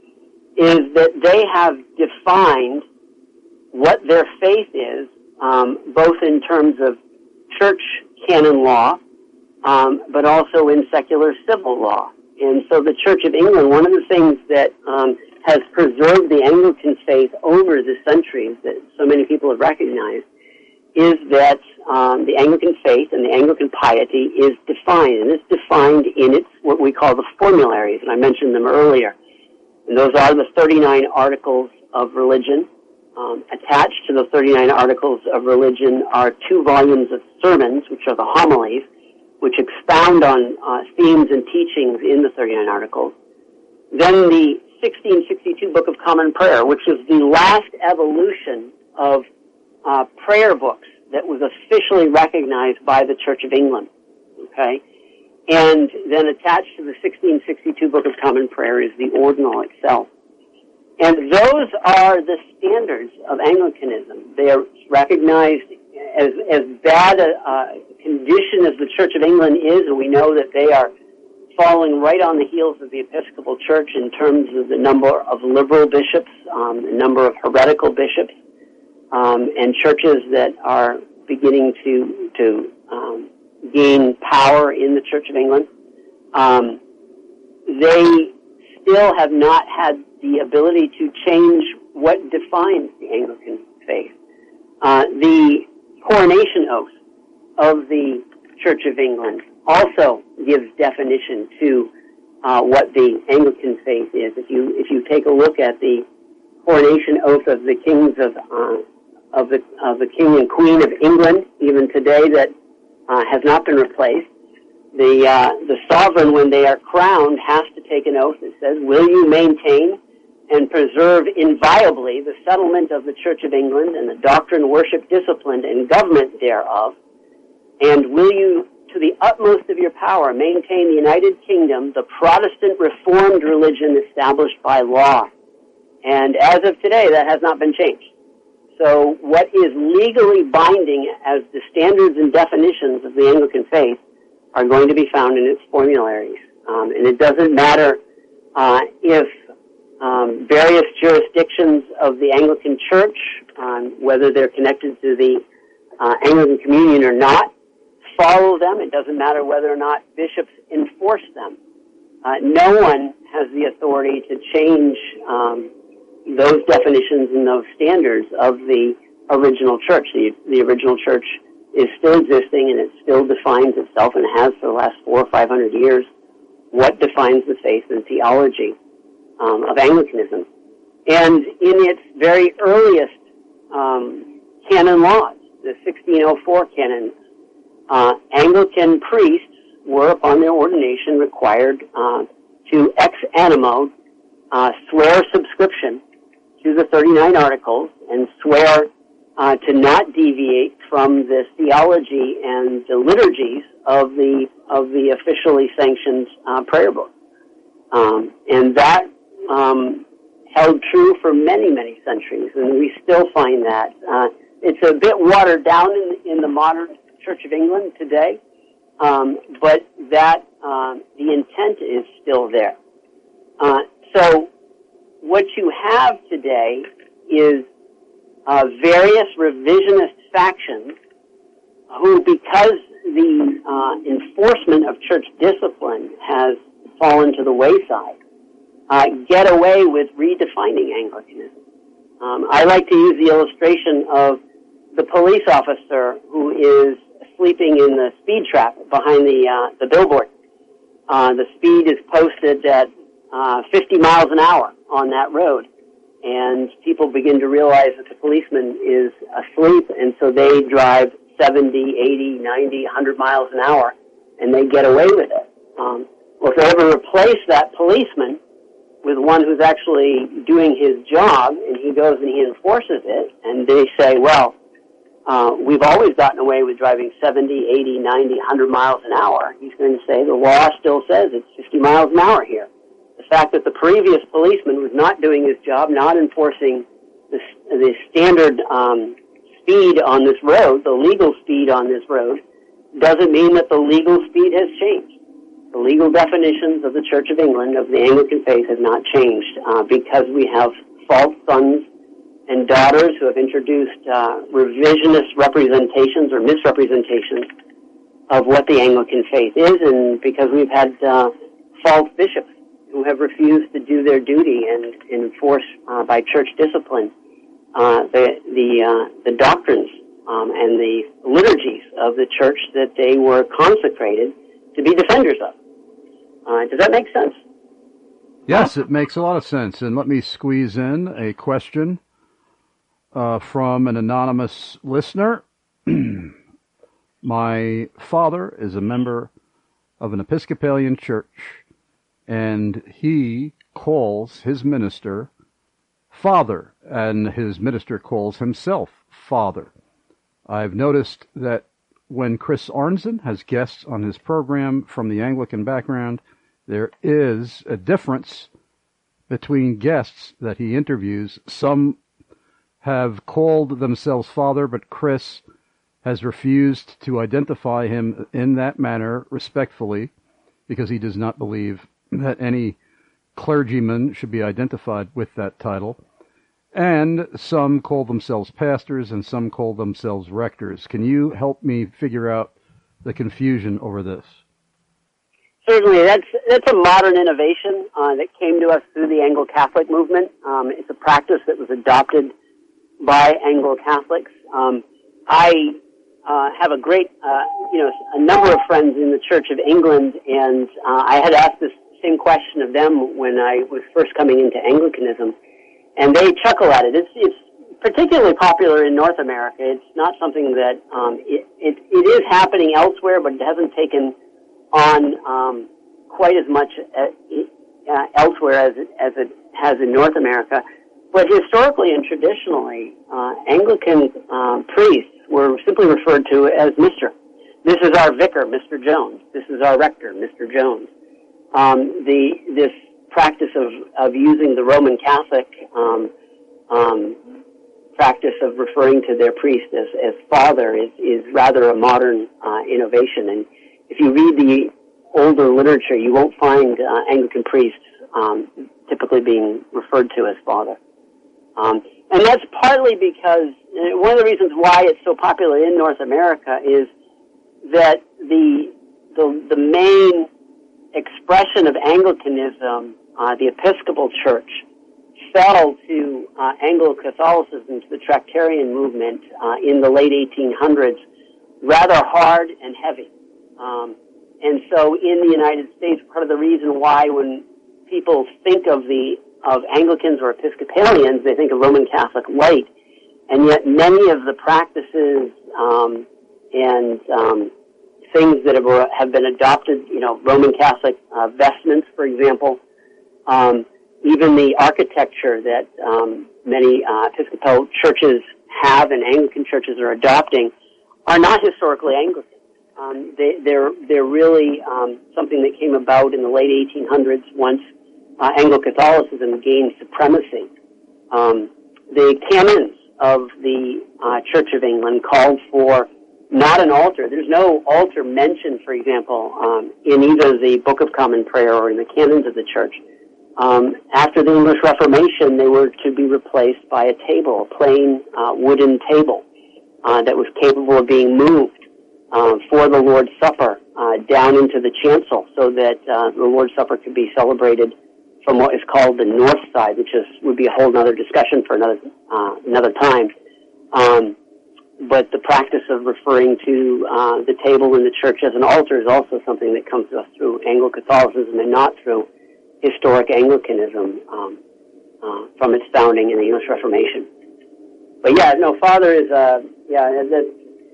[SPEAKER 3] is that they have defined what their faith is, um, both in terms of church canon law, um, but also in secular civil law. And so the Church of England, one of the things that um, has preserved the Anglican faith over the centuries that so many people have recognized is that um, the Anglican faith and the Anglican piety is defined, and it's defined in its what we call the formularies, and I mentioned them earlier. And those are the thirty-nine articles of religion. Um, attached to the thirty-nine articles of religion are two volumes of sermons, which are the homilies, which expound on uh, themes and teachings in the thirty-nine articles. Then the sixteen sixty-two Book of Common Prayer, which is the last evolution of uh, prayer books that was officially recognized by the Church of England. Okay? And then attached to the sixteen sixty-two Book of Common Prayer is the ordinal itself. And those are the standards of Anglicanism. They are recognized as as bad a uh, condition as the Church of England is, and we know that they are following right on the heels of the Episcopal Church in terms of the number of liberal bishops, um, the number of heretical bishops, um, and churches that are beginning to to um, gain power in the Church of England. Um, they still have not had the ability to change what defines the Anglican faith. Uh, the coronation oath of the Church of England also gives definition to uh, what the Anglican faith is. If you if you take a look at the coronation oath of the kings of uh, of the of the King and Queen of England, even today, that uh, has not been replaced. The uh, the sovereign, when they are crowned, has to take an oath that says, "Will you maintain and preserve inviolably the settlement of the Church of England and the doctrine, worship, discipline, and government thereof? And will you, to the utmost of your power, maintain the United Kingdom, the Protestant Reformed religion established by law?" And as of today, that has not been changed. So what is legally binding as the standards and definitions of the Anglican faith are going to be found in its formularies. Um, and it doesn't matter uh, if um, various jurisdictions of the Anglican Church, um, whether they're connected to the uh, Anglican Communion or not, follow them. It doesn't matter whether or not bishops enforce them. Uh, no one has the authority to change um, those definitions and those standards of the original church. The, the original church is still existing, and it still defines itself, and has for the last four or five hundred years, what defines the faith and theology um, of Anglicanism. And in its very earliest um, canon laws, the sixteen oh four canon, uh, Anglican priests were, upon their ordination, required uh, to ex animo uh, swear subscription to the thirty-nine articles and swear uh, to not deviate from the theology and the liturgies of the of the officially sanctioned uh, prayer book. Um, and that um, held true for many, many centuries, and we still find that. Uh, it's a bit watered down in, in the modern Church of England today, um, but that um, the intent is still there. Uh, so what you have today is uh, various revisionist factions who, because the uh, enforcement of church discipline has fallen to the wayside, uh, get away with redefining Anglicanism. Um, I like to use the illustration of the police officer who is sleeping in the speed trap behind the uh, the billboard. Uh, the speed is posted at uh, fifty miles an hour on that road, and people begin to realize that the policeman is asleep, and so they drive seventy, eighty, ninety, one hundred miles an hour, and they get away with it. Um, well, if they ever replace that policeman with one who's actually doing his job, and he goes and he enforces it, and they say, well, uh, we've always gotten away with driving seventy, eighty, ninety, one hundred miles an hour, he's going to say the law still says it's fifty miles an hour here. The fact that the previous policeman was not doing his job, not enforcing the, the standard um, speed on this road, the legal speed on this road, doesn't mean that the legal speed has changed. The legal definitions of the Church of England, of the Anglican faith, have not changed uh, because we have false sons and daughters who have introduced uh, revisionist representations or misrepresentations of what the Anglican faith is, and because we've had uh, false bishops who have refused to do their duty and, and enforce uh, by church discipline uh, the the uh, the doctrines um, and the liturgies of the church that they were consecrated to be defenders of. Uh, does that make sense?
[SPEAKER 2] Yes, it makes a lot of sense. And let me squeeze in a question uh, from an anonymous listener. My father is a member of an Episcopalian church, and he calls his minister Father, and his minister calls himself Father. I've noticed that when Chris Arnzen has guests on his program from the Anglican background, there is a difference between guests that he interviews. Some have called themselves Father, but Chris has refused to identify him in that manner respectfully because he does not believe that any clergyman should be identified with that title. And some call themselves pastors and some call themselves rectors. Can you help me figure out the confusion over this?
[SPEAKER 3] Certainly, that's that's a modern innovation uh, that came to us through the Anglo-Catholic movement. Um, it's a practice that was adopted by Anglo-Catholics. Um, I uh, have a great, uh, you know, a number of friends in the Church of England, and uh, I had asked this same question of them when I was first coming into Anglicanism, and they chuckle at it. It's, it's particularly popular in North America. It's not something that um, it, it it is happening elsewhere, but it hasn't taken on um, quite as much uh, uh, elsewhere as it, as it has in North America. But historically and traditionally, uh, Anglican um, priests were simply referred to as Mister This is our vicar, Mister Jones. This is our rector, Mister Jones. Um, the this practice of, of using the Roman Catholic um, um, practice of referring to their priest as, as father is, is rather a modern uh, innovation. And if you read the older literature, you won't find uh, Anglican priests um, typically being referred to as father. Um, and that's partly because uh, one of the reasons why it's so popular in North America is that the the, the main expression of Anglicanism, uh, the Episcopal Church, fell to uh, Anglo-Catholicism, to the Tractarian movement uh, in the late eighteen hundreds, rather hard and heavy. Um, and so in the United States, part of the reason why when people think of the of Anglicans or Episcopalians, they think of Roman Catholic light, and yet many of the practices um, and um, things that have, have been adopted, you know, Roman Catholic uh, vestments, for example, um, even the architecture that um, many uh, Episcopal churches have and Anglican churches are adopting, are not historically Anglican. Um, they, they're they're really um, something that came about in the late eighteen hundreds once uh, Anglo-Catholicism gained supremacy. Um, the canons of the uh, Church of England called for not an altar. There's no altar mentioned, for example, um, in either the Book of Common Prayer or in the canons of the Church. Um, after the English Reformation, they were to be replaced by a table, a plain uh, wooden table uh, that was capable of being moved Uh, for the Lord's Supper uh, down into the chancel, so that uh, the Lord's Supper could be celebrated from what is called the north side, which is would be a whole other discussion for another uh, another time. Um, but the practice of referring to uh, the table in the church as an altar is also something that comes to us through Anglo-Catholicism and not through historic Anglicanism um, uh, from its founding in the English Reformation. But yeah, no, Father is uh, yeah that.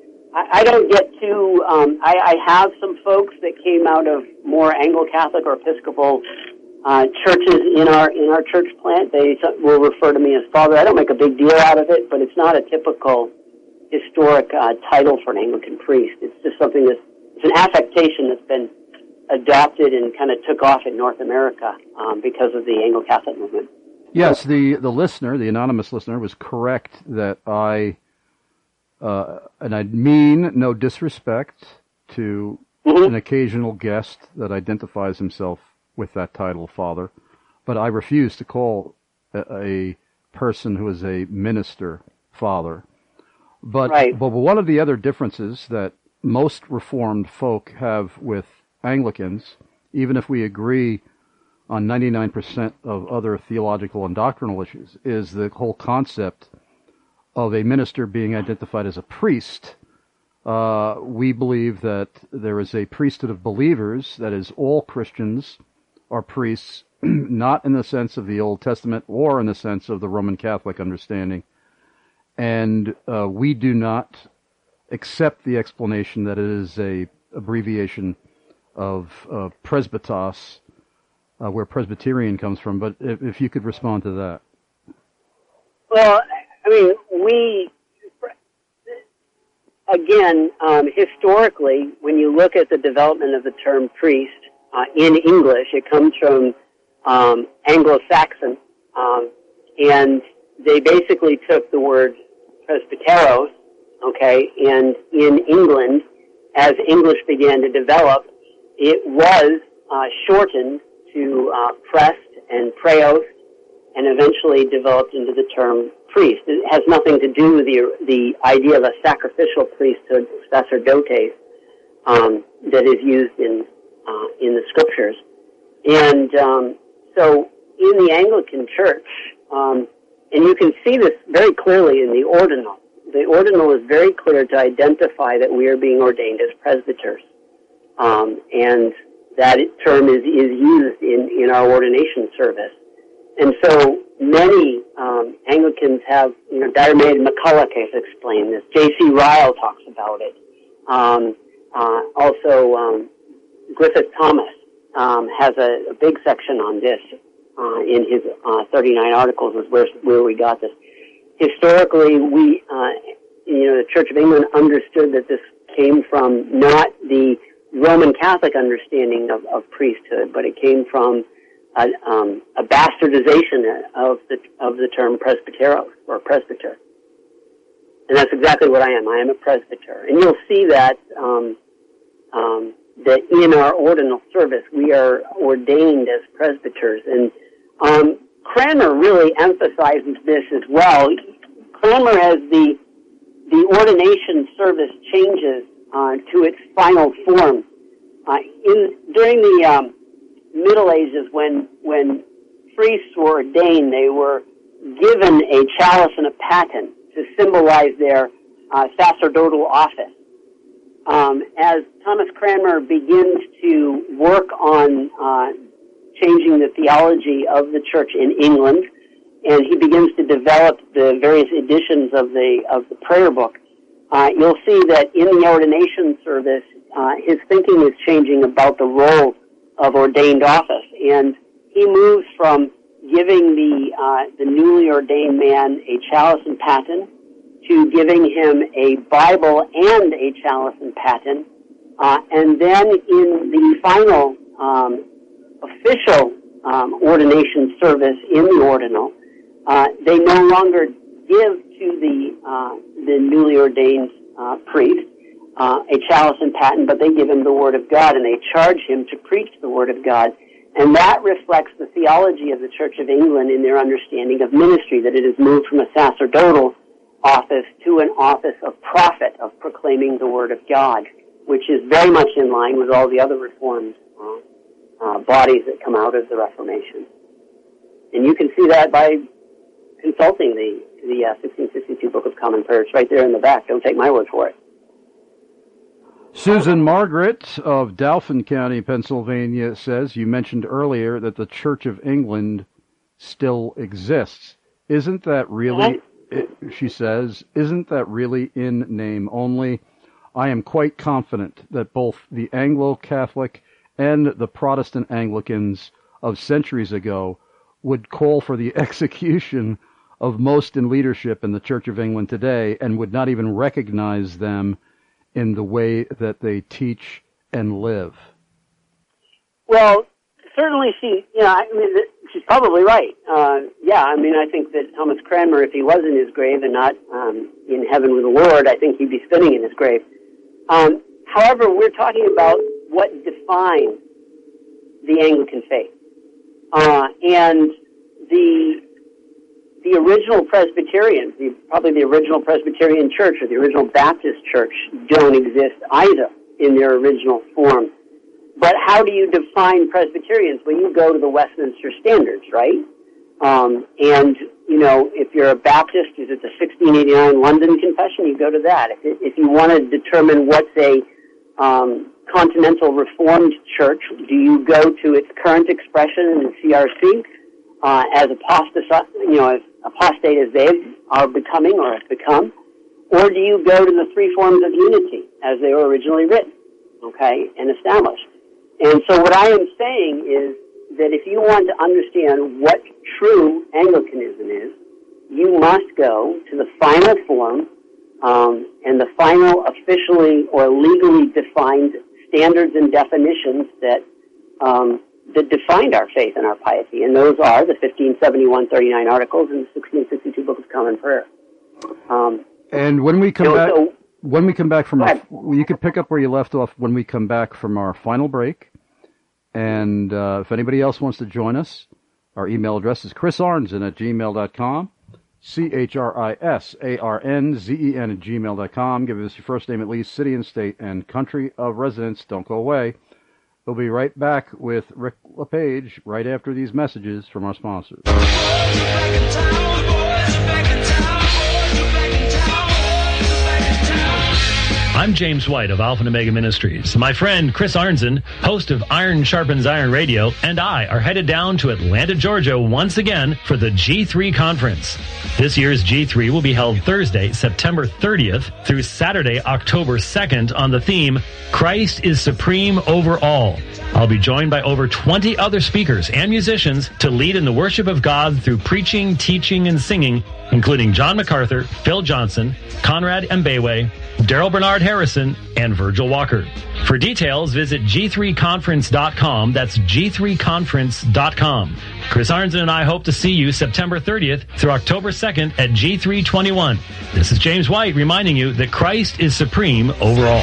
[SPEAKER 3] I don't get too, um, I, I have some folks that came out of more Anglo-Catholic or Episcopal uh, churches in our in our church plant. They will refer to me as Father. I don't make a big deal out of it, but it's not a typical historic uh, title for an Anglican priest. It's just something that's, it's an affectation that's been adopted and kind of took off in North America um, because of the Anglo-Catholic movement.
[SPEAKER 2] Yes, the, the listener, the anonymous listener, was correct that I... Uh, and I mean no disrespect to mm-hmm. an occasional guest that identifies himself with that title, Father, but I refuse to call a, a person who is a minister Father. But,
[SPEAKER 3] right.
[SPEAKER 2] but one of the other differences that most Reformed folk have with Anglicans even if we agree on ninety-nine percent of other theological and doctrinal issues, is the whole concept of a minister being identified as a priest. Uh, we believe that there is a priesthood of believers, that is, all Christians are priests, not in the sense of the Old Testament or in the sense of the Roman Catholic understanding. And uh, we do not accept the explanation that it is a abbreviation of uh, presbytos, uh, where Presbyterian comes from. But if, if you could respond to that.
[SPEAKER 3] Well, I mean, we, again, um, historically, when you look at the development of the term priest uh, in English, it comes from um, Anglo-Saxon, um, and they basically took the word presbyteros, okay, and in England, as English began to develop, it was uh, shortened to uh, prest and praeos, and eventually developed into the term priest. It has nothing to do with the the idea of a sacrificial priesthood, sacerdotes, um, that is used in uh, in the scriptures. And um, so, in the Anglican Church, um, and you can see this very clearly in the ordinal. The ordinal is very clear to identify that we are being ordained as presbyters, um, and that term is is used in in our ordination service. And so many um, Anglicans have, you know, Diarmaid McCulloch has explained this. J C Ryle talks about it. Um, uh, also, um, Griffith Thomas um, has a, a big section on this uh, in his uh, thirty-nine articles, is where, where we got this. Historically, we, uh, you know, the Church of England understood that this came from not the Roman Catholic understanding of, of priesthood, but it came from A, um, a bastardization of the of the term presbyteros or presbyter, and that's exactly what I am. I am a presbyter, and you'll see that um, um, that in our ordinal service we are ordained as presbyters, and um, Cranmer really emphasizes this as well. Cranmer, as the the ordination service changes uh, to its final form, uh, in during the um, Middle Ages, when when priests were ordained, they were given a chalice and a paten to symbolize their uh, sacerdotal office. Um, as Thomas Cranmer begins to work on uh, changing the theology of the church in England, and he begins to develop the various editions of the of the prayer book, uh, you'll see that in the ordination service, uh, his thinking is changing about the role of ordained office, and he moves from giving the uh, the newly ordained man a chalice and paten to giving him a Bible and a chalice and paten, uh, and then in the final um, official um, ordination service in the ordinal, uh, they no longer give to the uh, the newly ordained uh, priest Uh, a chalice and paten, but they give him the Word of God, and they charge him to preach the Word of God. And that reflects the theology of the Church of England in their understanding of ministry, that it has moved from a sacerdotal office to an office of prophet, of proclaiming the Word of God, which is very much in line with all the other Reformed uh, uh, bodies that come out of the Reformation. And you can see that by consulting the, the uh, sixteen sixty-two Book of Common Prayer. It's right there in the back. Don't take my word for it.
[SPEAKER 2] Susan Margaret of Dauphin County, Pennsylvania, says, you mentioned earlier that the Church of England still exists. Isn't that really, it, she says, isn't that really in name only? I am quite confident that both the Anglo-Catholic and the Protestant Anglicans of centuries ago would call for the execution of most in leadership in the Church of England today and would not even recognize them in the way that they teach and live.
[SPEAKER 3] Well, certainly she, you know, I mean, she's probably right. Uh, yeah, I mean, I think that Thomas Cranmer, if he was in his grave and not um, in heaven with the Lord, I think he'd be spinning in his grave. Um, however, we're talking about what defines the Anglican faith. Uh, and the the original Presbyterians, the, probably the original Presbyterian Church or the original Baptist Church, don't exist either in their original form. but how do you define Presbyterians? Well, you go to the Westminster Standards, right? Um, and, you know, if you're a Baptist, is it the sixteen eighty-nine London Confession? You go to that. If, if you want to determine what's a um, Continental Reformed Church, do you go to its current expression in the C R C uh, as apostate, you know, as apostate as they are becoming or have become? Or do you go to the three forms of unity as they were originally written, okay, and established? And so what I am saying is that if you want to understand what true Anglicanism is, you must go to the final form um, and the final officially or legally defined standards and definitions that um, that defined our faith and our piety. And those are the fifteen seventy-one thirty-nine Articles and the sixteen sixty-two Book of Common Prayer. Um,
[SPEAKER 2] And when we come
[SPEAKER 3] So-
[SPEAKER 2] back,
[SPEAKER 3] so-
[SPEAKER 2] when we come back from,
[SPEAKER 3] Go
[SPEAKER 2] our,
[SPEAKER 3] ahead.
[SPEAKER 2] you can pick up where you left off when we come back from our final break. And uh, if anybody else wants to join us, our email address is chris arnzen at gmail dot com, C H R I S A R N Z E N at gmail dot com. Give us your first name at least, city and state, and country of residence. Don't go away. We'll be right back with Rick LePage right after these messages from our sponsors.
[SPEAKER 8] I'm James White of Alpha and Omega Ministries. My friend Chris Arnzen, host of Iron Sharpens Iron Radio, and I are headed down to Atlanta, Georgia once again for the G three Conference. This year's G three will be held Thursday, September thirtieth through Saturday, October second on the theme, Christ is Supreme Over All. I'll be joined by over twenty other speakers and musicians to lead in the worship of God through preaching, teaching, and singing, including John MacArthur, Phil Johnson, Conrad Mbewe, Daryl Bernard Harrison, and Virgil Walker. For details, visit G three conference dot com. That's G three conference dot com. Chris Arnzen and I hope to see you September thirtieth through October second at G three twenty-one. This is James White reminding you that Christ is supreme over all.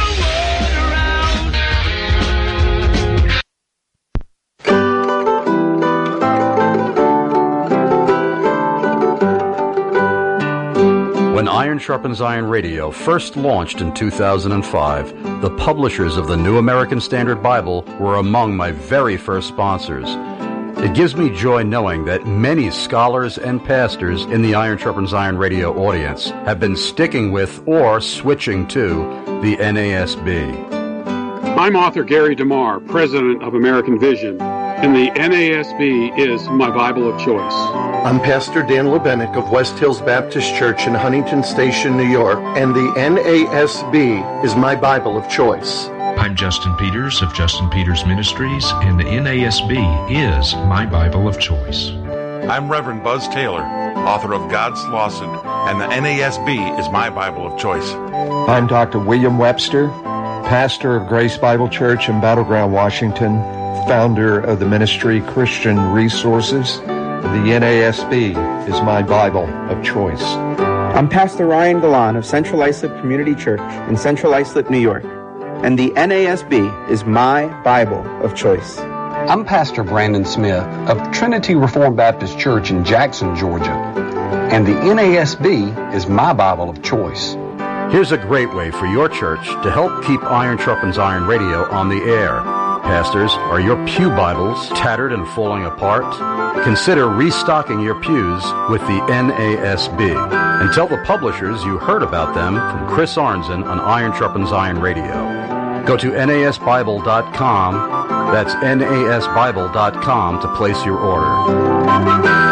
[SPEAKER 2] When Iron Sharpens Iron Radio first launched in two thousand five, the publishers of the New American Standard Bible were among my very first sponsors. It gives me joy knowing that many scholars and pastors in the Iron Sharpens Iron Radio audience have been sticking with or switching to the N A S B.
[SPEAKER 9] I'm author Gary DeMar, president of American Vision, and the N A S B is my Bible of choice.
[SPEAKER 10] I'm Pastor Dan Lebenik of West Hills Baptist Church in Huntington Station, New York, and the N A S B is my Bible of choice.
[SPEAKER 11] I'm Justin Peters of Justin Peters Ministries, and the N A S B is my Bible of choice.
[SPEAKER 12] I'm Reverend Buzz Taylor, author of God's Lawson, and the N A S B is my Bible of choice.
[SPEAKER 13] I'm Doctor William Webster, pastor of Grace Bible Church in Battleground, Washington, founder of the ministry Christian Resources. The N A S B is my Bible of choice.
[SPEAKER 14] I'm Pastor Ryan Galan of Central Islip Community Church in Central Islip, New York, and the N A S B is my Bible of choice.
[SPEAKER 15] I'm Pastor Brandon Smith of Trinity Reformed Baptist Church in Jackson, Georgia, and the N A S B is my Bible of choice.
[SPEAKER 2] Here's a great way for your church to help keep Iron Sharpens Iron Radio on the air. Pastors, are your pew Bibles tattered and falling apart? Consider restocking your pews with the N A S B. And tell the publishers you heard about them from Chris Arnzen on Iron Sharpens Iron Radio. Go to N A S Bible dot com. That's N A S Bible dot com to place your order.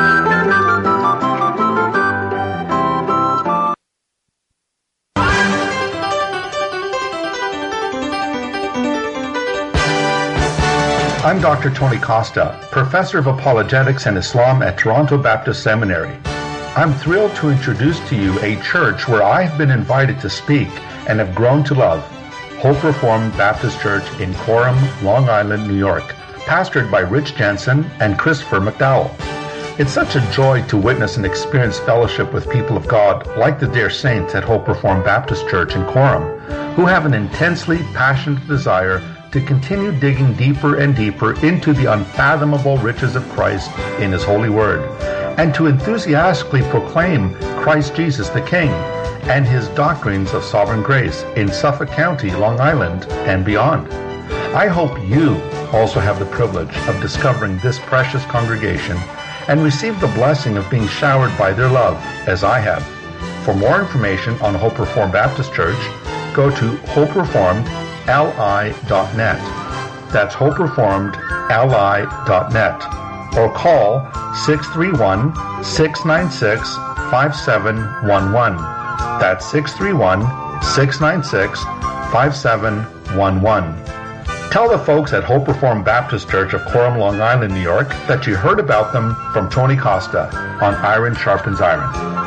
[SPEAKER 17] I'm Doctor Tony Costa, Professor of Apologetics and Islam at Toronto Baptist Seminary. I'm thrilled to introduce to you a church where I have been invited to speak and have grown to love, Hope Reformed Baptist Church in Coram, Long Island, New York, pastored by Rich Jensen and Christopher McDowell. It's such a joy to witness and experience fellowship with people of God like the dear saints at Hope Reformed Baptist Church in Coram, who have an intensely passionate desire to continue digging deeper and deeper into the unfathomable riches of Christ in His holy word, and to enthusiastically proclaim Christ Jesus the King and His doctrines of sovereign grace in Suffolk County, Long Island, and beyond. I hope you also have the privilege of discovering this precious congregation and receive the blessing of being showered by their love, as I have. For more information on Hope Reformed Baptist Church, go to hope reformed l i dot net. That's hope reformed l i dot net. Or call six three one, six nine six, five seven one one. That's six three one, six nine six, five seven one one. Tell the folks at Hope Reformed Baptist Church of Coram, Long Island, New York, that you heard about them from Tony Costa on Iron Sharpens Iron.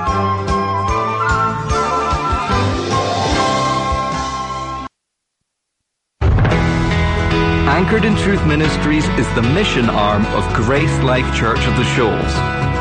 [SPEAKER 1] Anchored in Truth Ministries is the mission arm of Grace Life Church of the Shoals.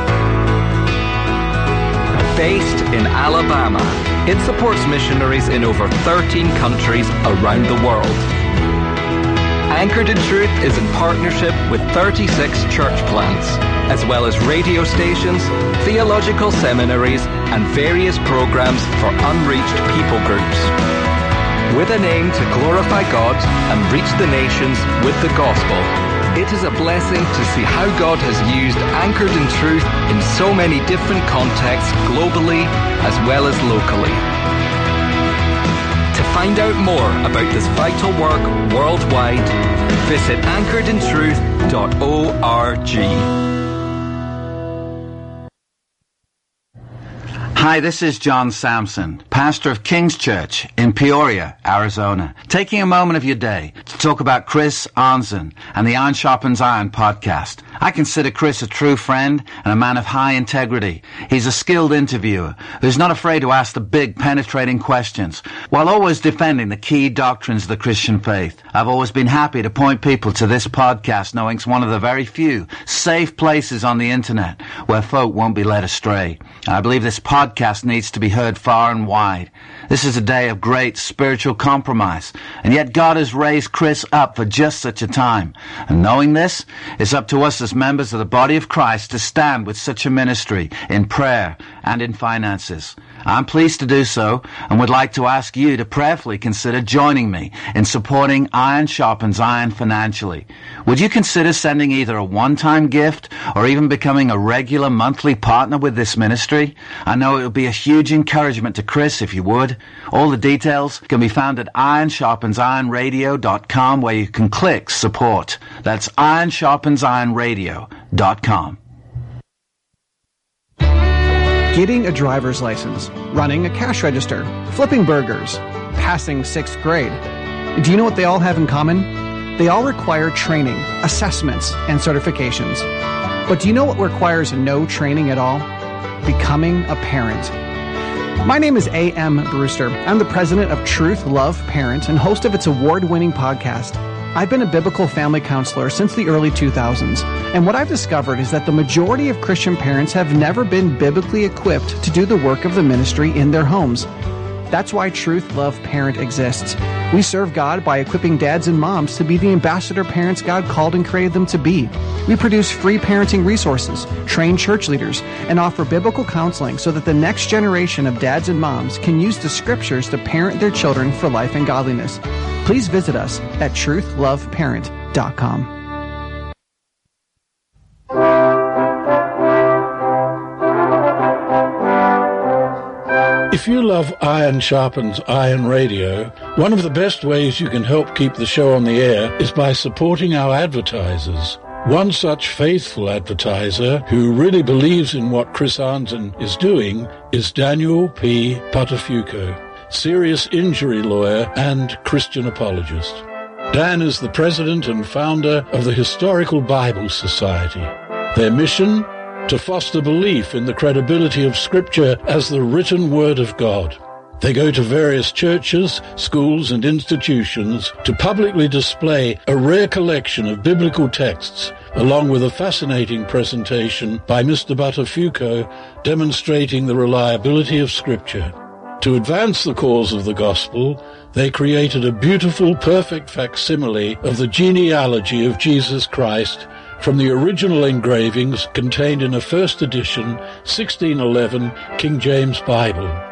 [SPEAKER 1] Based in Alabama, it supports missionaries in over thirteen countries around the world. Anchored in Truth is in partnership with thirty-six church plants, as well as radio stations, theological seminaries, and various programs for unreached people groups. With an aim to glorify God and reach the nations with the gospel, it is a blessing to see how God has used Anchored in Truth in so many different contexts globally as well as locally. To find out more about this vital work worldwide, visit anchored in truth dot org.
[SPEAKER 25] Hi, this is John Sampson, pastor of King's Church in Peoria, Arizona, taking a moment of your day to talk about Chris Arnzen and the Iron Sharpens Iron podcast. I consider Chris a true friend and a man of high integrity. He's a skilled interviewer who's not afraid to ask the big, penetrating questions while always defending the key doctrines of the Christian faith. I've always been happy to point people to this podcast, knowing it's one of the very few safe places on the internet where folk won't be led astray. I believe this podcast Podcast needs to be heard far and wide. This is a day of great spiritual compromise, and yet God has raised Chris up for just such a time. And knowing this, it's up to us as members of the body of Christ to stand with such a ministry in prayer and in finances. I'm pleased to do so and would like to ask you to prayerfully consider joining me in supporting Iron Sharpens Iron financially. Would you consider sending either a one-time gift or even becoming a regular monthly partner with this ministry? I know it would be a huge encouragement to Chris if you would. All the details can be found at iron sharpens iron radio dot com, where you can click support. That's iron sharpens iron radio dot com.
[SPEAKER 4] Getting a driver's license, running a cash register, flipping burgers, passing sixth grade. Do you know what they all have in common? They all require training, assessments, and certifications. But do you know what requires no training at all? Becoming a parent. My name is A M Brewster. I'm the president of Truth Love Parent and host of its award-winning podcast. I've been a biblical family counselor since the early two thousands, and what I've discovered is that the majority of Christian parents have never been biblically equipped to do the work of the ministry in their homes. That's why Truth Love Parent exists. We serve God by equipping dads and moms to be the ambassador parents God called and created them to be. We produce free parenting resources, train church leaders, and offer biblical counseling so that the next generation of dads and moms can use the scriptures to parent their children for life and godliness. Please visit us at truth love parent dot com.
[SPEAKER 5] If you love Iron Sharpens Iron Radio, one of the best ways you can help keep the show on the air is by supporting our advertisers. One such faithful advertiser who really believes in what Chris Arnzen is doing is Daniel P. Patafuco, serious injury lawyer and Christian apologist. Dan is the president and founder of the Historical Bible Society. Their mission? To foster belief in the credibility of Scripture as the written Word of God. They go to various churches, schools, and institutions to publicly display a rare collection of biblical texts, along with a fascinating presentation by Mister Buttafuoco demonstrating the reliability of Scripture. To advance the cause of the gospel, they created a beautiful, perfect facsimile of the genealogy of Jesus Christ from the original engravings contained in a first edition sixteen eleven King James Bible.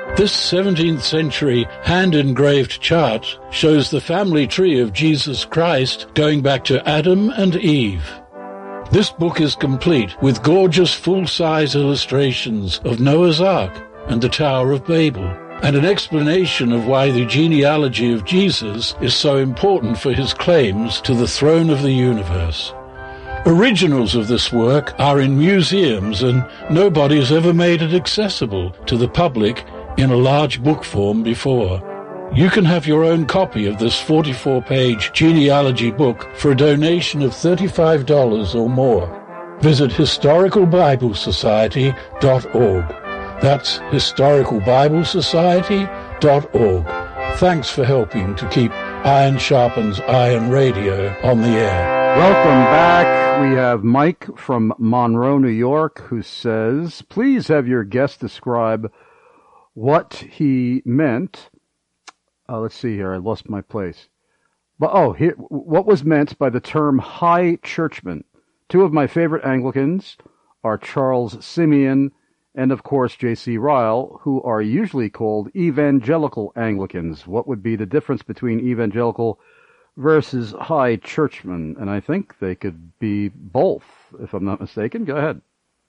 [SPEAKER 5] This seventeenth century hand-engraved chart shows the family tree of Jesus Christ going back to Adam and Eve. This book is complete with gorgeous full-size illustrations of Noah's Ark and the Tower of Babel, and an explanation of why the genealogy of Jesus is so important for his claims to the throne of the universe. Originals of this work are in museums, and nobody has ever made it accessible to the public in a large book form before. You can have your own copy of this forty-four page genealogy book for a donation of thirty-five dollars or more. Visit historical bible society dot org. That's historical bible society dot org. Thanks for helping to keep Iron Sharpens Iron Radio on the air.
[SPEAKER 2] Welcome back. We have Mike from Monroe, New York, who says, please have your guest describe what he meant. Uh, let's see here. I lost my place. But, oh, here, what was meant by the term high churchman? Two of my favorite Anglicans are Charles Simeon and, of course, J C Ryle, who are usually called evangelical Anglicans. What would be the difference between evangelical versus high churchman? And I think they could be both, if I'm not mistaken. Go ahead.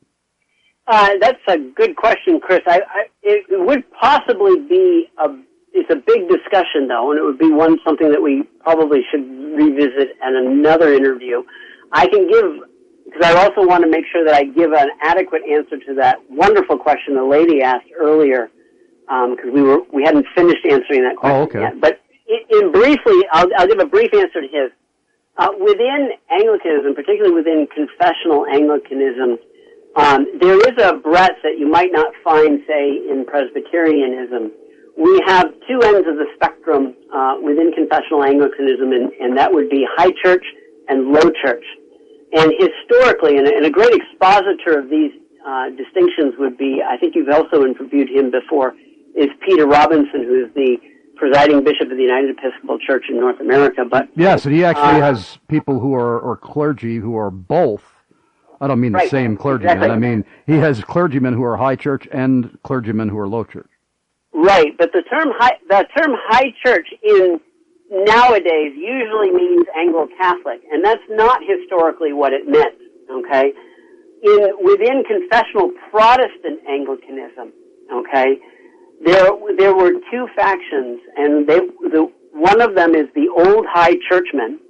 [SPEAKER 3] Uh, that's a good question, Chris. I, I, it would possibly be a, it's a big discussion, though, and it would be one something that we probably should revisit in another interview. I can give, because I also want to make sure that I give an adequate answer to that wonderful question the lady asked earlier, because um, we were we hadn't finished answering that question
[SPEAKER 2] oh, okay.
[SPEAKER 3] yet. But in, in briefly, I'll, I'll give a brief answer to his. Uh, within Anglicanism, particularly within confessional Anglicanism, Um, there is a breadth that you might not find, say, in Presbyterianism. We have two ends of the spectrum uh, within confessional Anglicanism, and, and that would be high church and low church. And historically, and, and a great expositor of these uh, distinctions would be, I think you've also interviewed him before, is Peter Robinson, who is the presiding bishop of the United Episcopal Church in North America. But
[SPEAKER 2] yes, and he actually
[SPEAKER 3] uh,
[SPEAKER 2] has people who are or clergy who are both. I don't mean the
[SPEAKER 3] right,
[SPEAKER 2] same clergymen.
[SPEAKER 3] exactly.
[SPEAKER 2] I mean, he has clergymen who are high church and clergymen who are low church.
[SPEAKER 3] Right, but the term high, the term high church in nowadays usually means Anglo-Catholic, and that's not historically what it meant, okay? In, within confessional Protestant Anglicanism, okay, there, there were two factions, and they, the, one of them is the old high churchmen,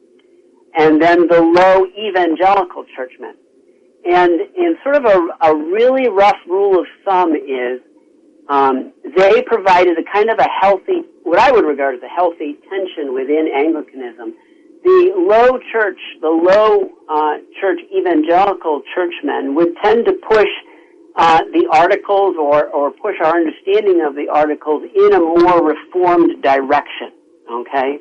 [SPEAKER 3] and then the low evangelical churchmen. And in sort of a, a really rough rule of thumb is um, they provided a kind of a healthy, what I would regard as a healthy tension within Anglicanism. The low church, the low uh, church evangelical churchmen would tend to push uh, the articles or, or push our understanding of the articles in a more reformed direction, okay?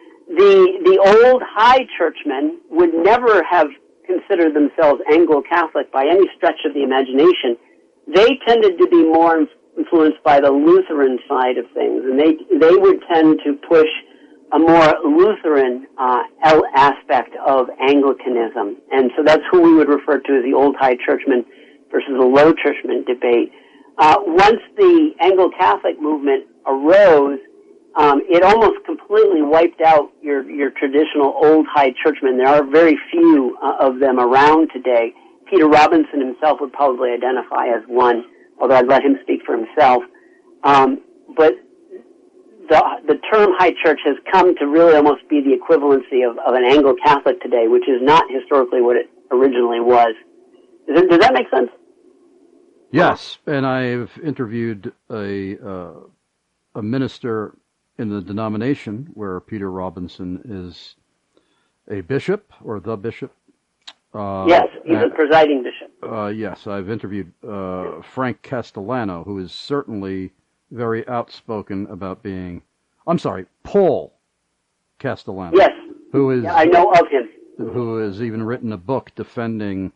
[SPEAKER 3] The, the old high churchmen would never have considered themselves Anglo-Catholic by any stretch of the imagination. They tended to be more influenced by the Lutheran side of things, and they they would tend to push a more Lutheran uh, aspect of Anglicanism. And so that's who we would refer to as the old high churchman versus the low churchman debate. Uh, once the Anglo-Catholic movement arose, Um, it almost completely wiped out your, your traditional old high churchmen. There are very few uh, of them around today. Peter Robinson himself would probably identify as one, although I'd let him speak for himself. Um, but the the term high church has come to really almost be the equivalency of, of an Anglo-Catholic today, which is not historically what it originally was. Does, it, does that make sense?
[SPEAKER 2] Yes, and I've interviewed a uh, a minister in the denomination where Peter Robinson is a bishop, or the bishop. Uh,
[SPEAKER 3] yes, he's a presiding bishop.
[SPEAKER 2] Uh, yes, I've interviewed uh, Frank Castellano, who is certainly very outspoken about being, I'm sorry, Paul Castellano.
[SPEAKER 3] Yes,
[SPEAKER 2] who is,
[SPEAKER 3] yeah, I know of him.
[SPEAKER 2] Who has even written a book defending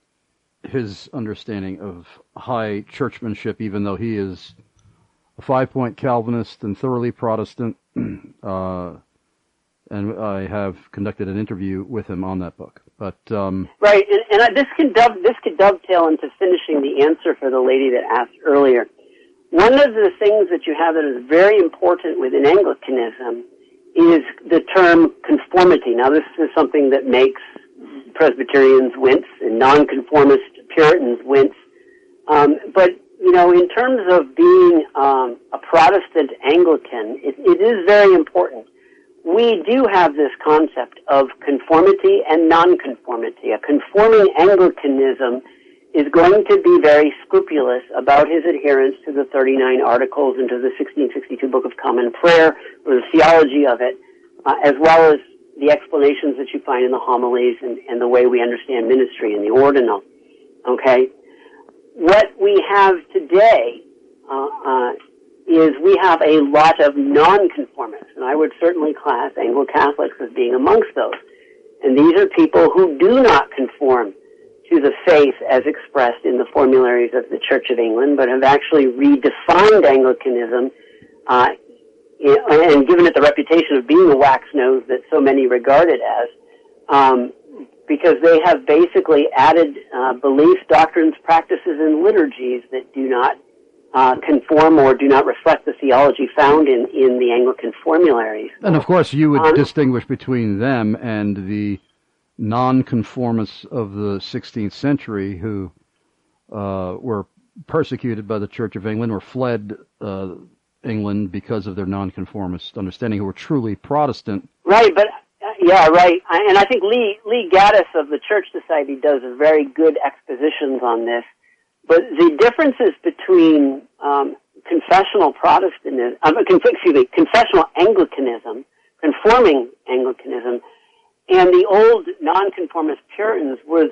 [SPEAKER 2] his understanding of high churchmanship, even though he is a five-point Calvinist and thoroughly Protestant, uh, and I have conducted an interview with him on that book. But um,
[SPEAKER 3] right, and, and this can dove, this could dovetail into finishing the answer for the lady that asked earlier. one of the things that you have that is very important within Anglicanism is the term conformity. Now, this is something that makes Presbyterians wince and nonconformist Puritans wince. Um, but, you know, in terms of being um, a Protestant Anglican, it, it is very important. We do have this concept of conformity and nonconformity. A conforming Anglicanism is going to be very scrupulous about his adherence to the thirty-nine Articles and to the sixteen sixty-two Book of Common Prayer, or the theology of it, uh, as well as the explanations that you find in the homilies and, and the way we understand ministry in the ordinal. Okay? What we have today uh, uh, is we have a lot of nonconformists, and I would certainly class Anglo-Catholics as being amongst those. And these are people who do not conform to the faith as expressed in the formularies of the Church of England, but have actually redefined Anglicanism uh, and given it the reputation of being the wax nose that so many regard it as, um, because they have basically added uh, beliefs, doctrines, practices, and liturgies that do not uh, conform or do not reflect the theology found in, in the Anglican formularies.
[SPEAKER 2] And of course, you would
[SPEAKER 3] um,
[SPEAKER 2] distinguish between them and the nonconformists of the sixteenth century who uh, were persecuted by the Church of England or fled uh, England because of their nonconformist understanding, who were truly Protestant.
[SPEAKER 3] Right, but uh, yeah, right. I, and I think Lee Lee Gaddis of the Church Society does a very good expositions on this. But the differences between um, confessional Protestantism, um, excuse me, confessional Anglicanism, conforming Anglicanism, and the old nonconformist Puritans was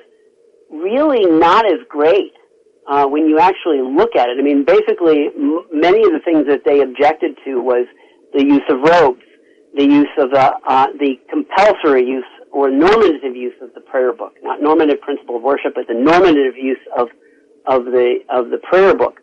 [SPEAKER 3] really not as great uh, when you actually look at it. I mean, basically, m- many of the things that they objected to was the use of robes, the use of the, uh, the compulsory use or normative use of the prayer book, not normative principle of worship, but the normative use of of the of the prayer book.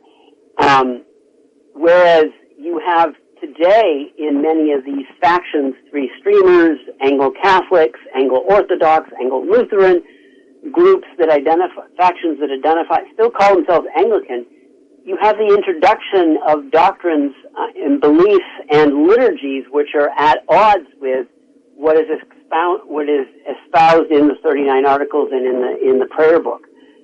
[SPEAKER 3] Um, whereas you have today in many of these factions, three streamers, Anglo-Catholics, Anglo-Orthodox, Anglo-Lutheran groups that identify, factions that identify, still call themselves Anglican, you have the introduction of doctrines uh, and beliefs and liturgies which are at odds with what is expound, what is espoused in the thirty-nine Articles and in the in the prayer book.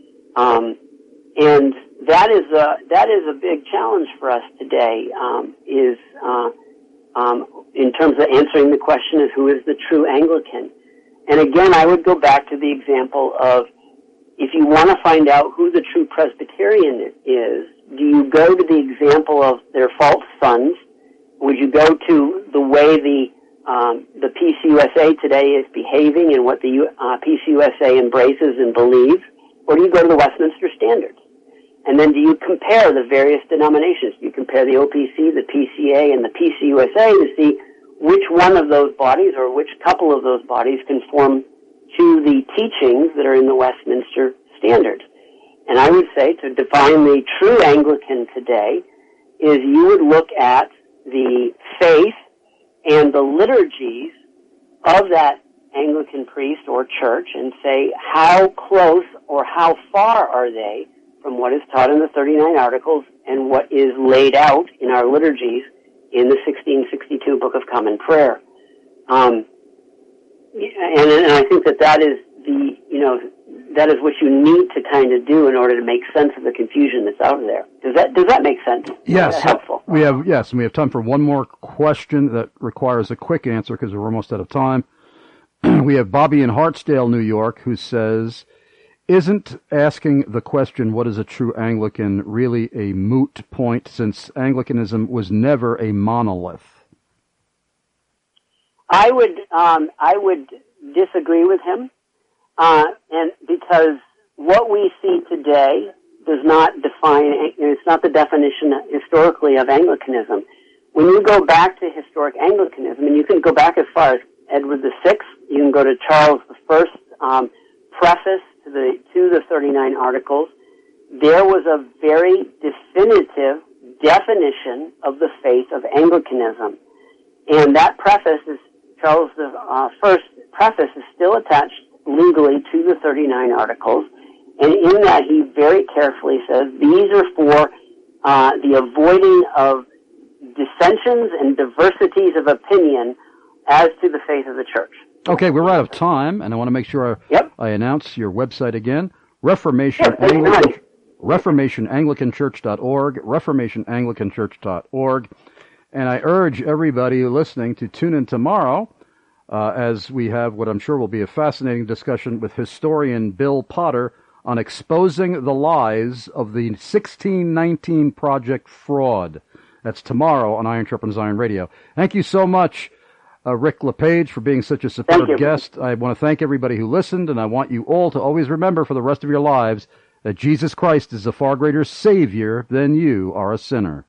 [SPEAKER 3] Um, and that is a that is a big challenge for us today. Um, is uh, um, in terms of answering the question of who is the true Anglican. And again, I would go back to the example of if you want to find out who the true Presbyterian is, do you go to the example of their false sons? Would you go to the way the um, the P C U S A today is behaving and what the U, uh, P C U S A embraces and believes? Or do you go to the Westminster Standards? And then do you compare the various denominations? Do you compare the O P C, the P C A, and the P C U S A to see which one of those bodies or which couple of those bodies conform to the teachings that are in the Westminster Standards? And I would say to define the true Anglican today is you would look at the faith and the liturgies of that Anglican priest or church and say how close or how far are they from what is taught in the thirty-nine Articles and what is laid out in our liturgies in the sixteen sixty-two Book of Common Prayer. Um, and, and I think that that is the, you know, that is what you need to kind of do in order to make sense of the confusion that's out there. Does that does that make sense?
[SPEAKER 2] Yes.
[SPEAKER 3] Is that helpful?
[SPEAKER 2] We have yes, and we have time for one more question that requires a quick answer because we're almost out of time. We have Bobby in Hartsdale, New York, who says, isn't asking the question, what is a true Anglican, really a moot point since Anglicanism was never a monolith?
[SPEAKER 3] I would um, I would disagree with him, uh, and because what we see today does not define, it's not the definition historically of Anglicanism. When you go back to historic Anglicanism, and you can go back as far as Edward the Sixth, you can go to Charles the First um, preface to the to the thirty-nine Articles. There was a very definitive definition of the faith of Anglicanism, and that preface is Charles the uh, First preface is still attached legally to the thirty-nine Articles, and in that he very carefully says these are for uh, the avoiding of dissensions and diversities of opinion as to the faith of the church.
[SPEAKER 2] Okay, we're out of time, and I want to make sure I,
[SPEAKER 3] yep.
[SPEAKER 2] I announce your website again. Reformation
[SPEAKER 3] Yep,
[SPEAKER 2] Anglican, Reformation Anglican Church dot org, Reformation Anglican Church dot org. And I urge everybody listening to tune in tomorrow uh, as we have what I'm sure will be a fascinating discussion with historian Bill Potter on exposing the lies of the sixteen nineteen Project fraud. That's tomorrow on Iron Sharpens Iron Radio. Thank you so much, uh, Rick LePage, for being such a superb guest. I want to thank everybody who listened, and I want you all to always remember for the rest of your lives that Jesus Christ is a far greater Savior than you are a sinner.